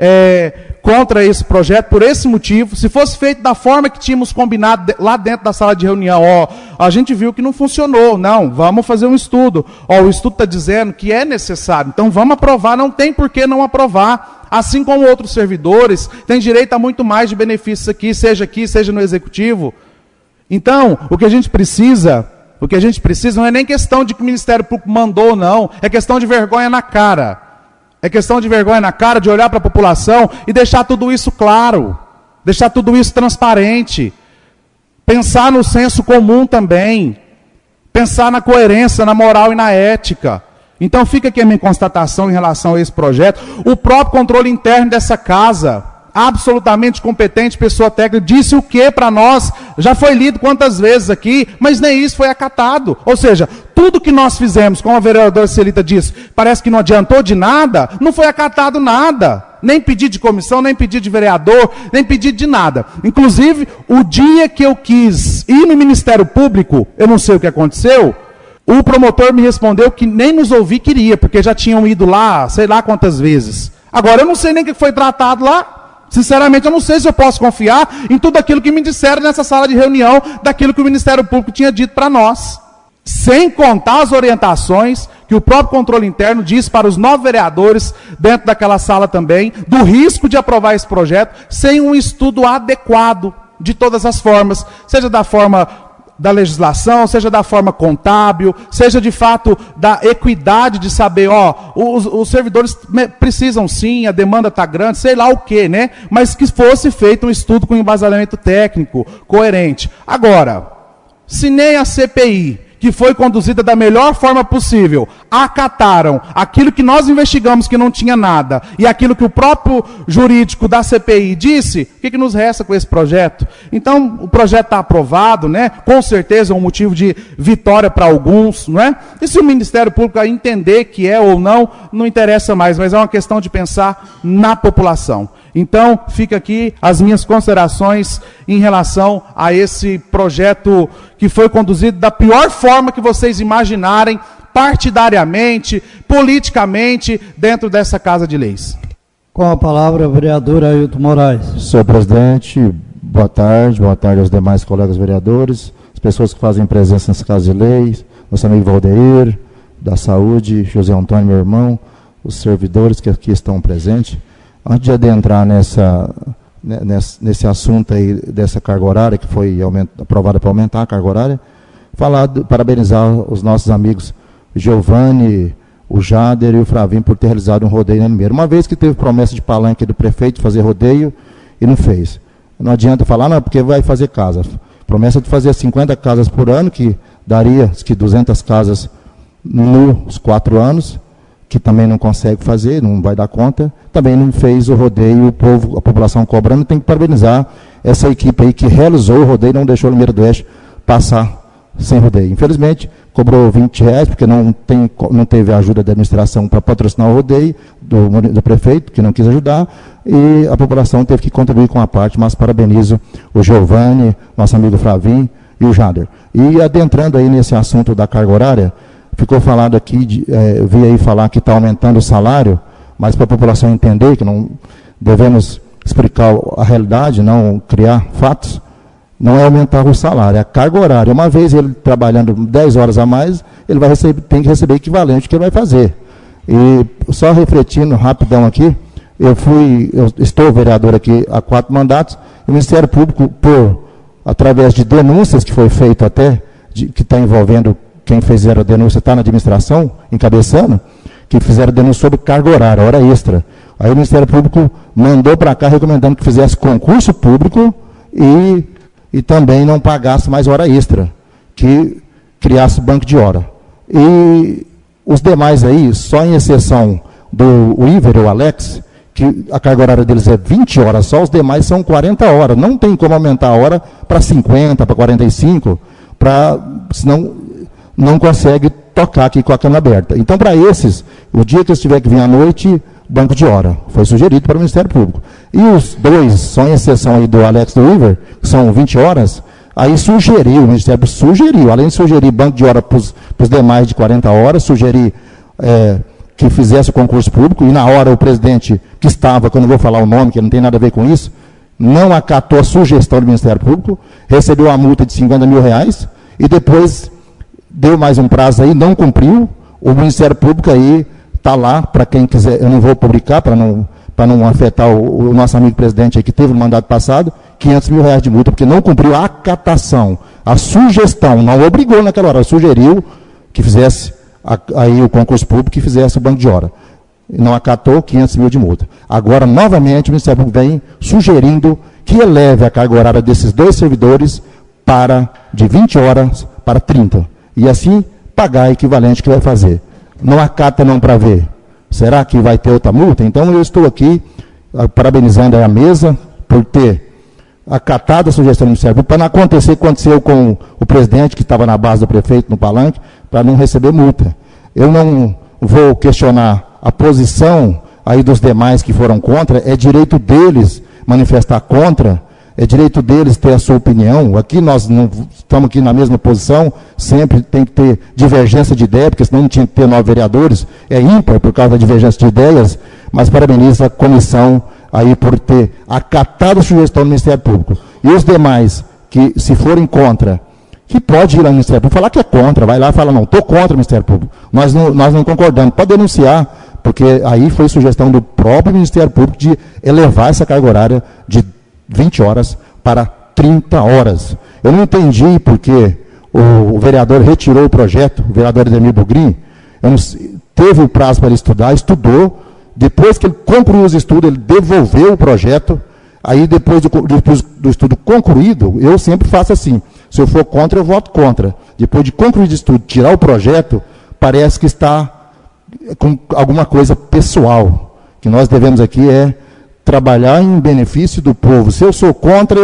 contra esse projeto, por esse motivo. Se fosse feito da forma que tínhamos combinado lá dentro da sala de reunião, a gente viu que não funcionou, não, vamos fazer um estudo. O estudo está dizendo que é necessário, então vamos aprovar, não tem por que não aprovar. Assim como outros servidores, têm direito a muito mais de benefícios aqui, seja no Executivo. Então, o que a gente precisa não é nem questão de que o Ministério Público mandou ou não, é questão de vergonha na cara. É questão de vergonha na cara, de olhar para a população e deixar tudo isso claro, deixar tudo isso transparente. Pensar no senso comum também, pensar na coerência, na moral e na ética. Então fica aqui a minha constatação em relação a esse projeto. O próprio controle interno dessa casa, absolutamente competente, pessoa técnica, disse o que para nós? Já foi lido quantas vezes aqui, mas nem isso foi acatado. Ou seja, tudo que nós fizemos, como a vereadora Celita disse, parece que não adiantou de nada, não foi acatado nada. Nem pedido de comissão, nem pedido de vereador, nem pedido de nada. Inclusive, o dia que eu quis ir no Ministério Público, eu não sei o que aconteceu, o promotor me respondeu que nem nos ouvir queria, porque já tinham ido lá, sei lá quantas vezes. Agora, eu não sei nem o que foi tratado lá. Sinceramente, eu não sei se eu posso confiar em tudo aquilo que me disseram nessa sala de reunião, daquilo que o Ministério Público tinha dito para nós. Sem contar as orientações que o próprio controle interno diz para os 9 vereadores dentro daquela sala também, do risco de aprovar esse projeto sem um estudo adequado de todas as formas, seja da forma da legislação, seja da forma contábil, seja de fato da equidade de saber, os servidores precisam sim, a demanda está grande, sei lá o quê, né? Mas que fosse feito um estudo com embasamento técnico, coerente. Agora, se nem a CPI, que foi conduzida da melhor forma possível, acataram aquilo que nós investigamos que não tinha nada, e aquilo que o próprio jurídico da CPI disse, o que nos resta com esse projeto? Então, o projeto está aprovado, né? Com certeza é um motivo de vitória para alguns, não é? E se o Ministério Público entender que é ou não, não interessa mais, mas é uma questão de pensar na população. Então, fica aqui as minhas considerações em relação a esse projeto que foi conduzido da pior forma que vocês imaginarem, partidariamente, politicamente, dentro dessa Casa de Leis. Com a palavra, o vereador Ailton Moraes. Senhor presidente, boa tarde aos demais colegas vereadores, as pessoas que fazem presença nessa Casa de Leis, nosso amigo Valdeir, da Saúde, José Antônio, meu irmão, os servidores que aqui estão presentes. Antes de adentrar nesse assunto aí dessa carga horária, que foi aprovada para aumentar a carga horária, parabenizar os nossos amigos Giovanni, o Jader e o Flavinho por ter realizado um rodeio na Limeira. Uma vez que teve promessa de palanque do prefeito de fazer rodeio e não fez. Não adianta falar, não, porque vai fazer casa. Promessa de fazer 50 casas por ano, que daria 200 casas nos 4 anos, que também não consegue fazer, não vai dar conta, também não fez o rodeio, a população cobrando, tem que parabenizar essa equipe aí que realizou o rodeio, não deixou o Limeira do Oeste passar sem rodeio. Infelizmente, cobrou R$20, porque não teve a ajuda da administração para patrocinar o rodeio do prefeito, que não quis ajudar, e a população teve que contribuir com a parte, mas parabenizo o Giovanni, nosso amigo Flavinho e o Jader. E adentrando aí nesse assunto da carga horária, ficou falado aqui, eu vi aí falar que está aumentando o salário, mas para a população entender que não devemos explicar a realidade, não criar fatos, não é aumentar o salário, é a carga horária. Uma vez ele trabalhando 10 horas a mais, ele tem que receber equivalente ao que ele vai fazer. E só refletindo rapidão aqui, eu estou vereador aqui há 4 mandatos, e o Ministério Público, através de denúncias que foi feito até, que está envolvendo quem fizeram a denúncia está na administração, encabeçando, que fizeram denúncia sobre carga horária, hora extra. Aí o Ministério Público mandou para cá recomendando que fizesse concurso público e também não pagasse mais hora extra, que criasse banco de hora. E os demais aí, só em exceção do Iver, o Alex, que a carga horária deles é 20 horas só, os demais são 40 horas. Não tem como aumentar a hora para 50, para 45, senão não consegue tocar aqui com a câmera aberta. Então, para esses, o dia que eles tiverem que vir à noite, banco de hora. Foi sugerido para o Ministério Público. E os dois, só em exceção aí do Alex e do Iver, que são 20 horas, aí o Ministério sugeriu, além de sugerir banco de hora para os demais de 40 horas, sugerir que fizesse o concurso público, e na hora o presidente que estava, que eu não vou falar o nome, que não tem nada a ver com isso, não acatou a sugestão do Ministério Público, recebeu a multa de R$50 mil, e depois deu mais um prazo aí, não cumpriu. O Ministério Público aí está lá, para quem quiser, eu não vou publicar, para não afetar o nosso amigo presidente aí, que teve no mandato passado, R$500 mil de multa, porque não cumpriu a acatação, a sugestão, não obrigou naquela hora, sugeriu que fizesse aí o concurso público e fizesse o banco de hora. Não acatou, R$500 mil de multa. Agora, novamente, o Ministério Público vem sugerindo que eleve a carga horária desses dois servidores de 20 horas para 30. E assim, pagar a equivalente que vai fazer. Não acata não para ver. Será que vai ter outra multa? Então, eu estou aqui parabenizando a mesa por ter acatado a sugestão do Ministério Público, para não acontecer o que aconteceu com o presidente, que estava na base do prefeito, no palanque, para não receber multa. Eu não vou questionar a posição aí dos demais que foram contra, é direito deles manifestar contra, é direito deles ter a sua opinião. Aqui nós não estamos aqui na mesma posição, sempre tem que ter divergência de ideia, porque senão não tinha que ter 9 vereadores, é ímpar por causa da divergência de ideias, mas parabenizo a comissão aí por ter acatado a sugestão do Ministério Público, e os demais que, se forem contra, que pode ir lá no Ministério Público, falar que é contra, vai lá e fala, não, estou contra o Ministério Público, nós não concordamos, pode denunciar, porque aí foi sugestão do próprio Ministério Público de elevar essa carga horária de 20 horas para 30 horas. Eu não entendi porque o vereador retirou o projeto, o vereador Edemir Bugrin, teve o prazo para ele estudar, estudou, depois que ele concluiu os estudos, ele devolveu o projeto, aí depois do estudo concluído, eu sempre faço assim, se eu for contra, eu voto contra. Depois de concluir o estudo, tirar o projeto, parece que está com alguma coisa pessoal. O que nós devemos aqui é trabalhar em benefício do povo. Se eu sou contra,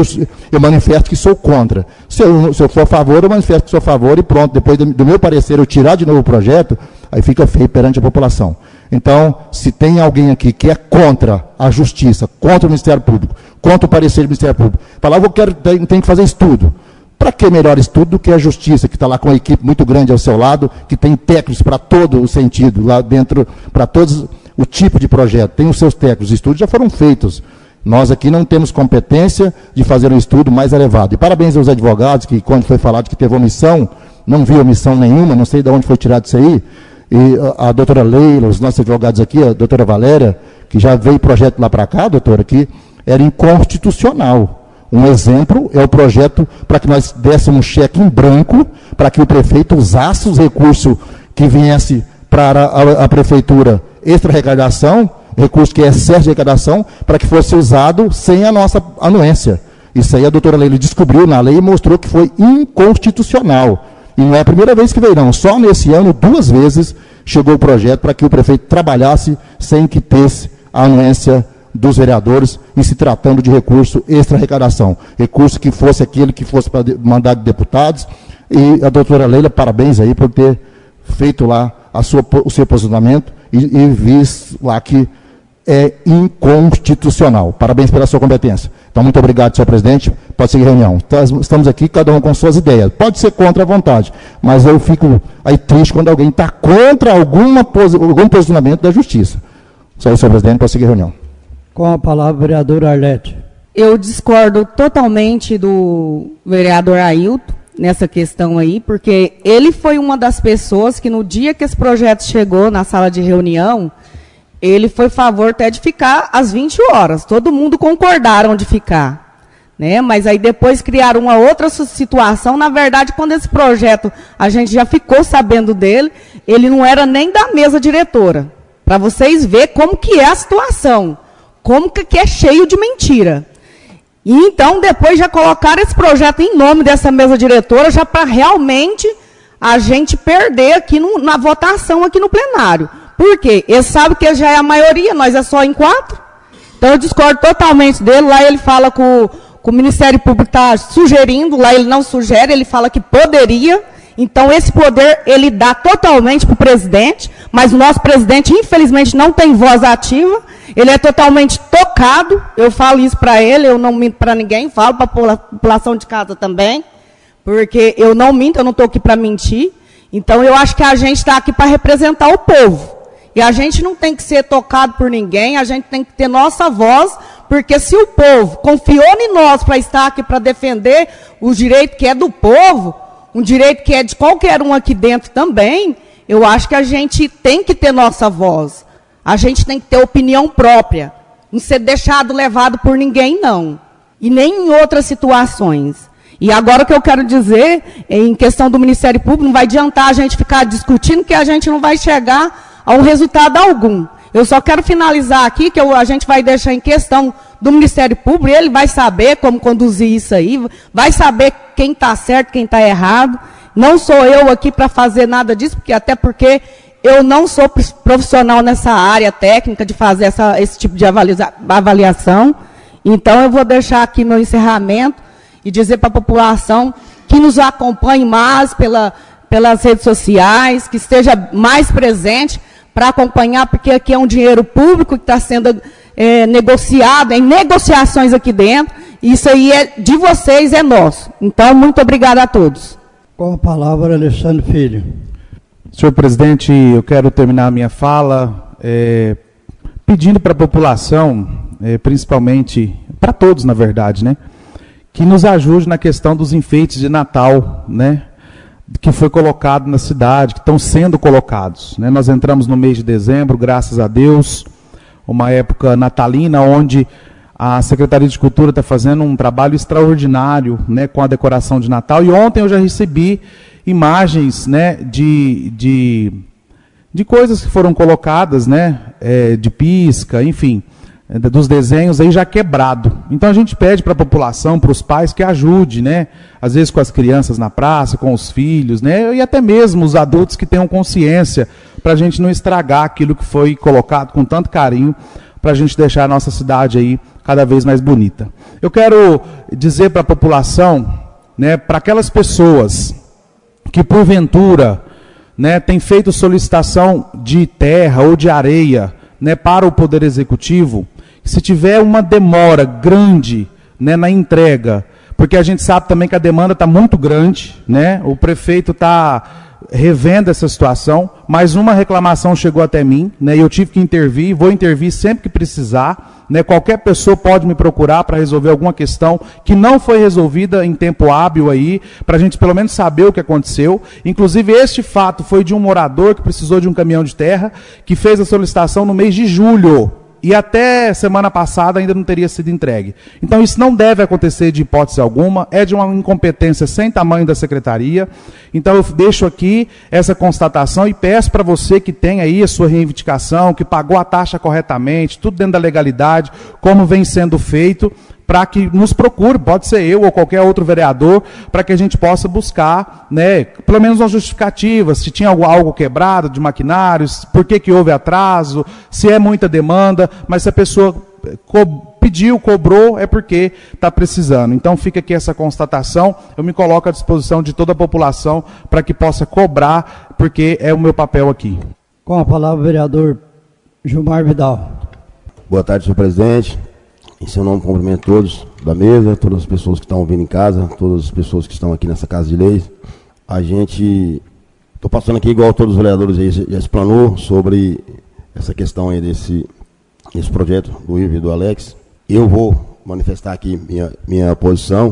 eu manifesto que sou contra. Se eu for a favor, eu manifesto que sou a favor e pronto. Depois do meu parecer, eu tirar de novo o projeto, aí fica feio perante a população. Então, se tem alguém aqui que é contra a justiça, contra o Ministério Público, contra o parecer do Ministério Público, falar, tem que fazer estudo. Para que melhor estudo do que a justiça, que está lá com uma equipe muito grande ao seu lado, que tem técnicos para todo o sentido, lá dentro, para todos o tipo de projeto, tem os seus técnicos, os estudos já foram feitos. Nós aqui não temos competência de fazer um estudo mais elevado. E parabéns aos advogados, que quando foi falado que teve omissão, não vi omissão nenhuma, não sei de onde foi tirado isso aí, e a doutora Leila, os nossos advogados aqui, a doutora Valéria, que já veio projeto lá para cá, doutora, que era inconstitucional. Um exemplo é o projeto para que nós dessemos um cheque em branco, para que o prefeito usasse os recursos que viesse para a prefeitura extra-arrecadação, recurso que é excesso de arrecadação, para que fosse usado sem a nossa anuência. Isso aí a doutora Leila descobriu na lei e mostrou que foi inconstitucional. E não é a primeira vez que veio, não. Só nesse ano, 2 vezes, chegou o projeto para que o prefeito trabalhasse sem que tivesse a anuência dos vereadores, e se tratando de recurso extra-arrecadação. Recurso que fosse aquele que fosse para mandato de deputados. E a doutora Leila, parabéns aí por ter feito lá o seu posicionamento e visto lá que é inconstitucional. Parabéns pela sua competência. Então, muito obrigado, senhor presidente. Pode seguir a reunião. Estamos aqui, cada um com suas ideias. Pode ser contra a vontade, mas eu fico aí triste quando alguém está contra algum posicionamento da justiça. Só isso, senhor presidente, pode seguir a reunião. Com a palavra, vereador Arlete. Eu discordo totalmente do vereador Ailton nessa questão aí, porque ele foi uma das pessoas que no dia que esse projeto chegou na sala de reunião, ele foi a favor até de ficar às 20 horas. Todo mundo concordaram de ficar, né? Mas aí depois criaram uma outra situação. Na verdade, quando esse projeto, a gente já ficou sabendo dele, ele não era nem da mesa diretora. Para vocês verem como que é a situação. Como que é cheio de mentira. E então, depois já colocaram esse projeto em nome dessa mesa diretora, já para realmente a gente perder aqui na votação, aqui no plenário. Por quê? Eles sabem que já é a maioria, nós é só em 4. Então, eu discordo totalmente dele. Lá ele fala que o Ministério Público está sugerindo, lá ele não sugere, ele fala que poderia. Então, esse poder ele dá totalmente para o presidente, mas o nosso presidente, infelizmente, não tem voz ativa. Ele é totalmente tocado, eu falo isso para ele, eu não minto para ninguém, falo para a população de casa também, porque eu não minto, eu não estou aqui para mentir. Então, eu acho que a gente está aqui para representar o povo. E a gente não tem que ser tocado por ninguém, a gente tem que ter nossa voz, porque se o povo confiou em nós para estar aqui para defender o direito que é do povo, um direito que é de qualquer um aqui dentro também, eu acho que a gente tem que ter nossa voz. A gente tem que ter opinião própria, não ser deixado levado por ninguém, não. E nem em outras situações. E agora o que eu quero dizer, em questão do Ministério Público, não vai adiantar a gente ficar discutindo, que a gente não vai chegar a um resultado algum. Eu só quero finalizar aqui, que a gente vai deixar em questão do Ministério Público, ele vai saber como conduzir isso aí, vai saber quem está certo, quem está errado. Não sou eu aqui para fazer nada disso, até porque eu não sou profissional nessa área técnica de fazer esse tipo de avaliação. Então, eu vou deixar aqui meu encerramento e dizer para a população que nos acompanhe mais pelas redes sociais, que esteja mais presente para acompanhar, porque aqui é um dinheiro público que está sendo negociado, em negociações aqui dentro. Isso aí é de vocês, é nosso. Então, muito obrigada a todos. Com a palavra, Alexandre Filho. Senhor presidente, eu quero terminar a minha fala pedindo para a população principalmente para todos, na verdade, né, que nos ajude na questão dos enfeites de Natal, né, que foi colocado na cidade, que estão sendo colocados, né. Nós entramos no mês de dezembro, graças a Deus, uma época natalina, onde a Secretaria de Cultura está fazendo um trabalho extraordinário, né, com a decoração de Natal. E ontem eu já recebi imagens, né, de coisas que foram colocadas, né, de pisca, enfim, dos desenhos aí já quebrado. Então a gente pede para a população, para os pais, que ajude, né, às vezes com as crianças na praça, com os filhos, né, e até mesmo os adultos que tenham consciência, para a gente não estragar aquilo que foi colocado com tanto carinho, para a gente deixar a nossa cidade aí cada vez mais bonita. Eu quero dizer para a população, né, para aquelas pessoas que porventura, né, têm feito solicitação de terra ou de areia, né, para o Poder Executivo, se tiver uma demora grande, né, na entrega, porque a gente sabe também que a demanda está muito grande, né, o prefeito está revendo essa situação, mas uma reclamação chegou até mim, né, e eu tive que intervir, vou intervir sempre que precisar, né, qualquer pessoa pode me procurar para resolver alguma questão que não foi resolvida em tempo hábil aí, para a gente pelo menos saber o que aconteceu. Inclusive este fato foi de um morador que precisou de um caminhão de terra, que fez a solicitação no mês de julho, e até semana passada ainda não teria sido entregue. Então isso não deve acontecer de hipótese alguma, é de uma incompetência sem tamanho da secretaria. Então eu deixo aqui essa constatação e peço para você que tem aí a sua reivindicação, que pagou a taxa corretamente, tudo dentro da legalidade, como vem sendo feito, para que nos procure, pode ser eu ou qualquer outro vereador, para que a gente possa buscar, né, pelo menos uma justificativa, se tinha algo quebrado de maquinários, por que houve atraso, se é muita demanda, mas se a pessoa pediu, cobrou, é porque está precisando. Então fica aqui essa constatação, eu me coloco à disposição de toda a população para que possa cobrar, porque é o meu papel aqui. Com a palavra o vereador Gilmar Vidal. Boa tarde, senhor presidente. Em seu nome, cumprimento todos da mesa, todas as pessoas que estão vindo em casa, todas as pessoas que estão aqui nessa Casa de Leis. Estou passando aqui, igual todos os vereadores aí já explanou, sobre essa questão aí desse projeto do Ivo e do Alex. Eu vou manifestar aqui minha posição,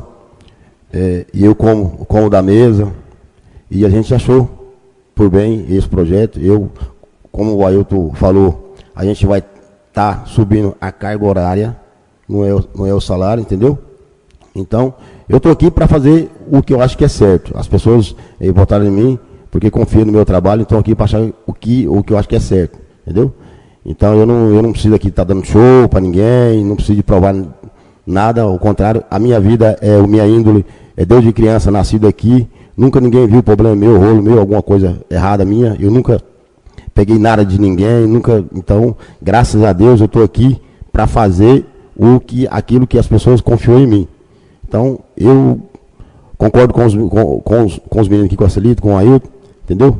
e eu como da mesa, e a gente achou por bem esse projeto. Como o Ailton falou, a gente vai estar subindo a carga horária, não é o salário, entendeu? Então, eu estou aqui para fazer o que eu acho que é certo. As pessoas votaram em mim porque confiam no meu trabalho, então aqui para achar o que eu acho que é certo, entendeu? Então, eu não preciso aqui estar dando show para ninguém, não preciso de provar nada, ao contrário, a minha vida, a minha índole, é desde criança, nascido aqui, nunca ninguém viu problema meu, rolo meu, alguma coisa errada minha, eu nunca peguei nada de ninguém, então, graças a Deus, eu estou aqui para fazer aquilo que as pessoas confiam em mim. Então, eu concordo com os meninos aqui, com a Celito, com o Ailton, entendeu?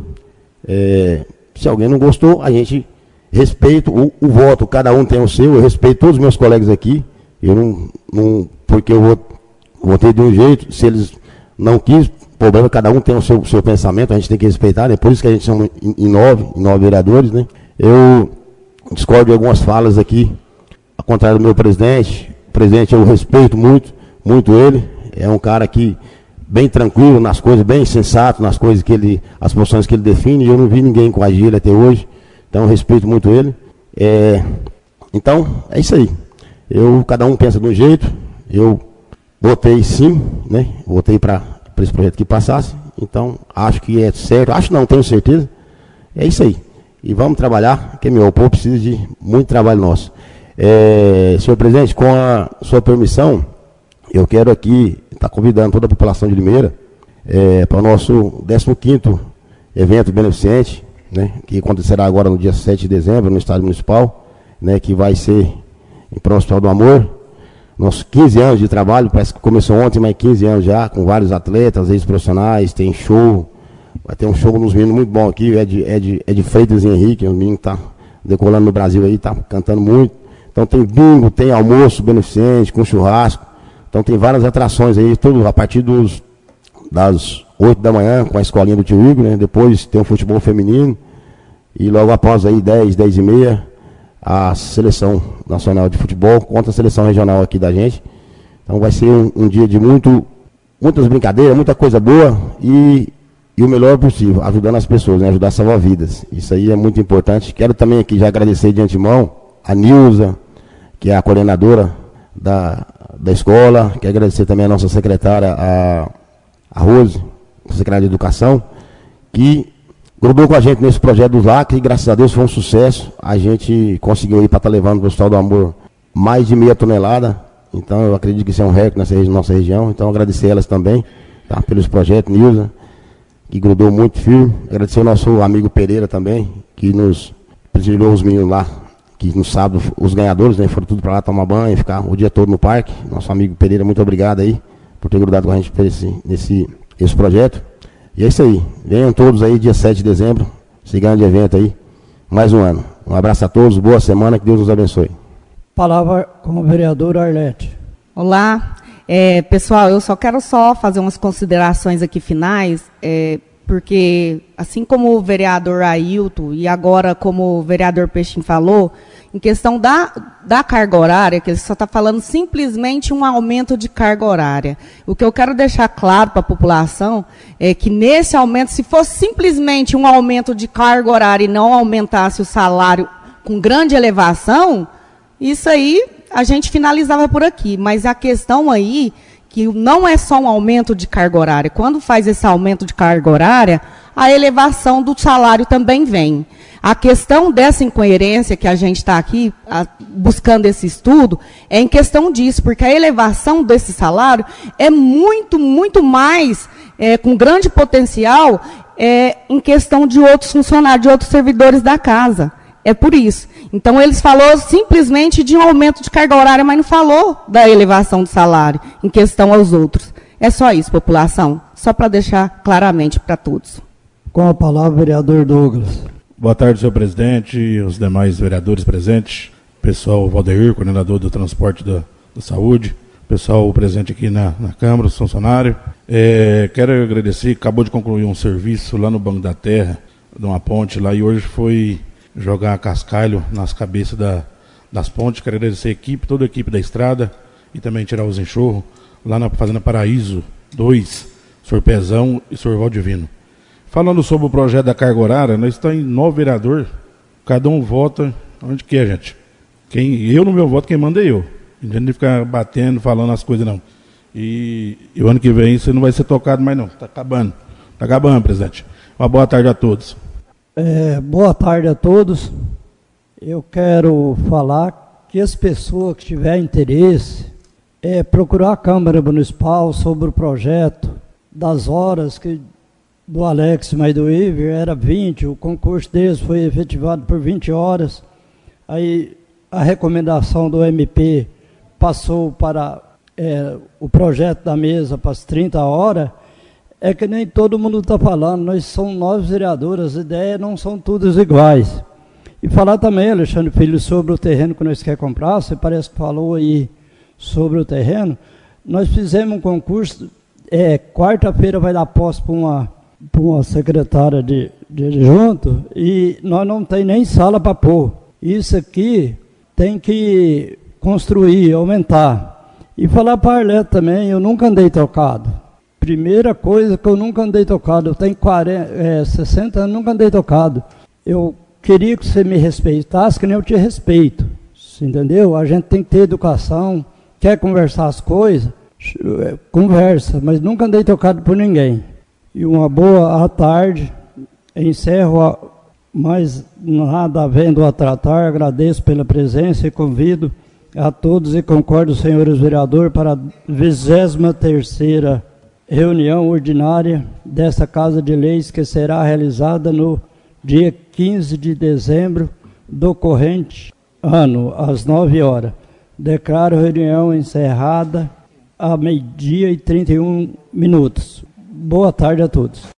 Se alguém não gostou, a gente respeita o voto, cada um tem o seu, eu respeito todos os meus colegas aqui, eu não porque eu votei de um jeito, se eles não quis, problema, cada um tem o seu pensamento, a gente tem que respeitar, né? Por isso que a gente são em nove vereadores, né? Eu discordo de algumas falas aqui, ao contrário do meu presidente. O presidente, eu respeito muito ele. É um cara que bem tranquilo nas coisas, bem sensato nas coisas as posições que ele define. E eu não vi ninguém coagir ele até hoje. Então eu respeito muito ele. Então, é isso aí. Cada um pensa de um jeito. Eu votei sim, né? Votei para esse projeto que passasse. Então, acho que é certo. Acho não, tenho certeza. É isso aí. E vamos trabalhar, porque o povo precisa de muito trabalho nosso. Senhor presidente, com a sua permissão, eu quero aqui estar convidando toda a população de Limeira para o nosso 15º evento beneficente, né, que acontecerá agora no dia 7 de dezembro, no Estádio Municipal, né, que vai ser em prol do Hospital do Amor. Nossos 15 anos de trabalho, parece que começou ontem, mas 15 anos já, com vários atletas, ex-profissionais, tem show, vai ter um show nos meninos muito bom aqui, é de Freitas e Henrique, um menino que está decolando no Brasil aí, está cantando muito. Então tem bingo, tem almoço beneficente, com churrasco. Então tem várias atrações aí, tudo a partir das 8 da manhã, com a escolinha do tio Igor, né? Depois tem o futebol feminino. E logo após aí, 10 e meia, a seleção nacional de futebol contra a seleção regional aqui da gente. Então vai ser um dia de muitas brincadeiras, muita coisa boa e o melhor possível, ajudando as pessoas, né? Ajudar a salvar vidas. Isso aí é muito importante. Quero também aqui já agradecer de antemão a Nilza, que é a coordenadora da escola. Quero agradecer também a nossa secretária, a Rose, secretária de Educação, que grudou com a gente nesse projeto dos lacres e graças a Deus foi um sucesso. A gente conseguiu ir para estar levando para o Hospital do Amor mais de 0,5 tonelada. Então eu acredito que isso é um recorde nessa nossa região. Então agradecer elas também, tá, pelos projetos, Nilza, que grudou muito firme. Agradecer ao nosso amigo Pereira também, que nos presidiou os meninos lá, que no sábado os ganhadores, né, foram tudo para lá tomar banho, ficar o dia todo no parque. Nosso amigo Pereira, muito obrigado aí por ter grudado com a gente nesse projeto. E é isso aí. Venham todos aí, dia 7 de dezembro, esse grande evento aí, mais um ano. Um abraço a todos, boa semana, que Deus nos abençoe. Palavra com o vereador Arlete. Olá, pessoal, eu quero fazer umas considerações aqui finais, porque assim como o vereador Ailton e agora como o vereador Peixinho falou, em questão da carga horária, que ele só está falando simplesmente um aumento de carga horária. O que eu quero deixar claro para a população é que nesse aumento, se fosse simplesmente um aumento de carga horária e não aumentasse o salário com grande elevação, isso aí a gente finalizava por aqui. Mas a questão aí, que não é só um aumento de carga horária. Quando faz esse aumento de carga horária, a elevação do salário também vem. A questão dessa incoerência que a gente está aqui buscando esse estudo é em questão disso, porque a elevação desse salário é muito, muito mais, com grande potencial, em questão de outros funcionários, de outros servidores da casa. É por isso. Então, eles falou simplesmente de um aumento de carga horária, mas não falou da elevação do salário em questão aos outros. É só isso, população. Só para deixar claramente para todos. Com a palavra, vereador Douglas. Boa tarde, senhor presidente e os demais vereadores presentes. Pessoal Valdeir, coordenador do transporte da saúde. Pessoal presente aqui na Câmara, os funcionários. Quero agradecer, acabou de concluir um serviço lá no Banco da Terra, de uma ponte lá, e hoje foi jogar cascalho nas cabeças das pontes. Quero agradecer a equipe, toda a equipe da estrada, e também tirar os enxurros lá na Fazenda Paraíso 2, Sr. Pezão e Sr. Valdivino. Falando sobre o projeto da carga horária, nós estamos em 9 vereadores, cada um vota onde quer, gente. Eu, no meu voto, quem manda é eu. Não tem de ficar batendo, falando as coisas, não. E o ano que vem isso não vai ser tocado mais, não. Está acabando. Está acabando, presidente. Uma boa tarde a todos. Boa tarde a todos. Eu quero falar que as pessoas que tiverem interesse procurar a Câmara Municipal sobre o projeto das horas do Alex mais do Iver era 20, o concurso deles foi efetivado por 20 horas. Aí a recomendação do MP passou para o projeto da mesa para as 30 horas. É que nem todo mundo está falando, nós somos 9 vereadores, as ideias não são todas iguais. E falar também, Alexandre Filho, sobre o terreno que nós queremos comprar, você parece que falou aí sobre o terreno. Nós fizemos um concurso, quarta-feira vai dar posse para uma secretária de adjunto, e nós não tem nem sala para pôr. Isso aqui tem que construir, aumentar. E falar para a Arlete também, eu nunca andei tocado. Primeira coisa que eu nunca andei tocado, eu tenho 60 anos, nunca andei tocado. Eu queria que você me respeitasse, que nem eu te respeito. Você entendeu? A gente tem que ter educação, quer conversar as coisas, conversa, mas nunca andei tocado por ninguém. E uma boa tarde, encerro, mais nada havendo a tratar, agradeço pela presença e convido a todos e concordo, senhores vereadores, para a 23ª reunião ordinária desta Casa de Leis, que será realizada no dia 15 de dezembro do corrente ano, às 9 horas. Declaro a reunião encerrada a 12h31. Boa tarde a todos.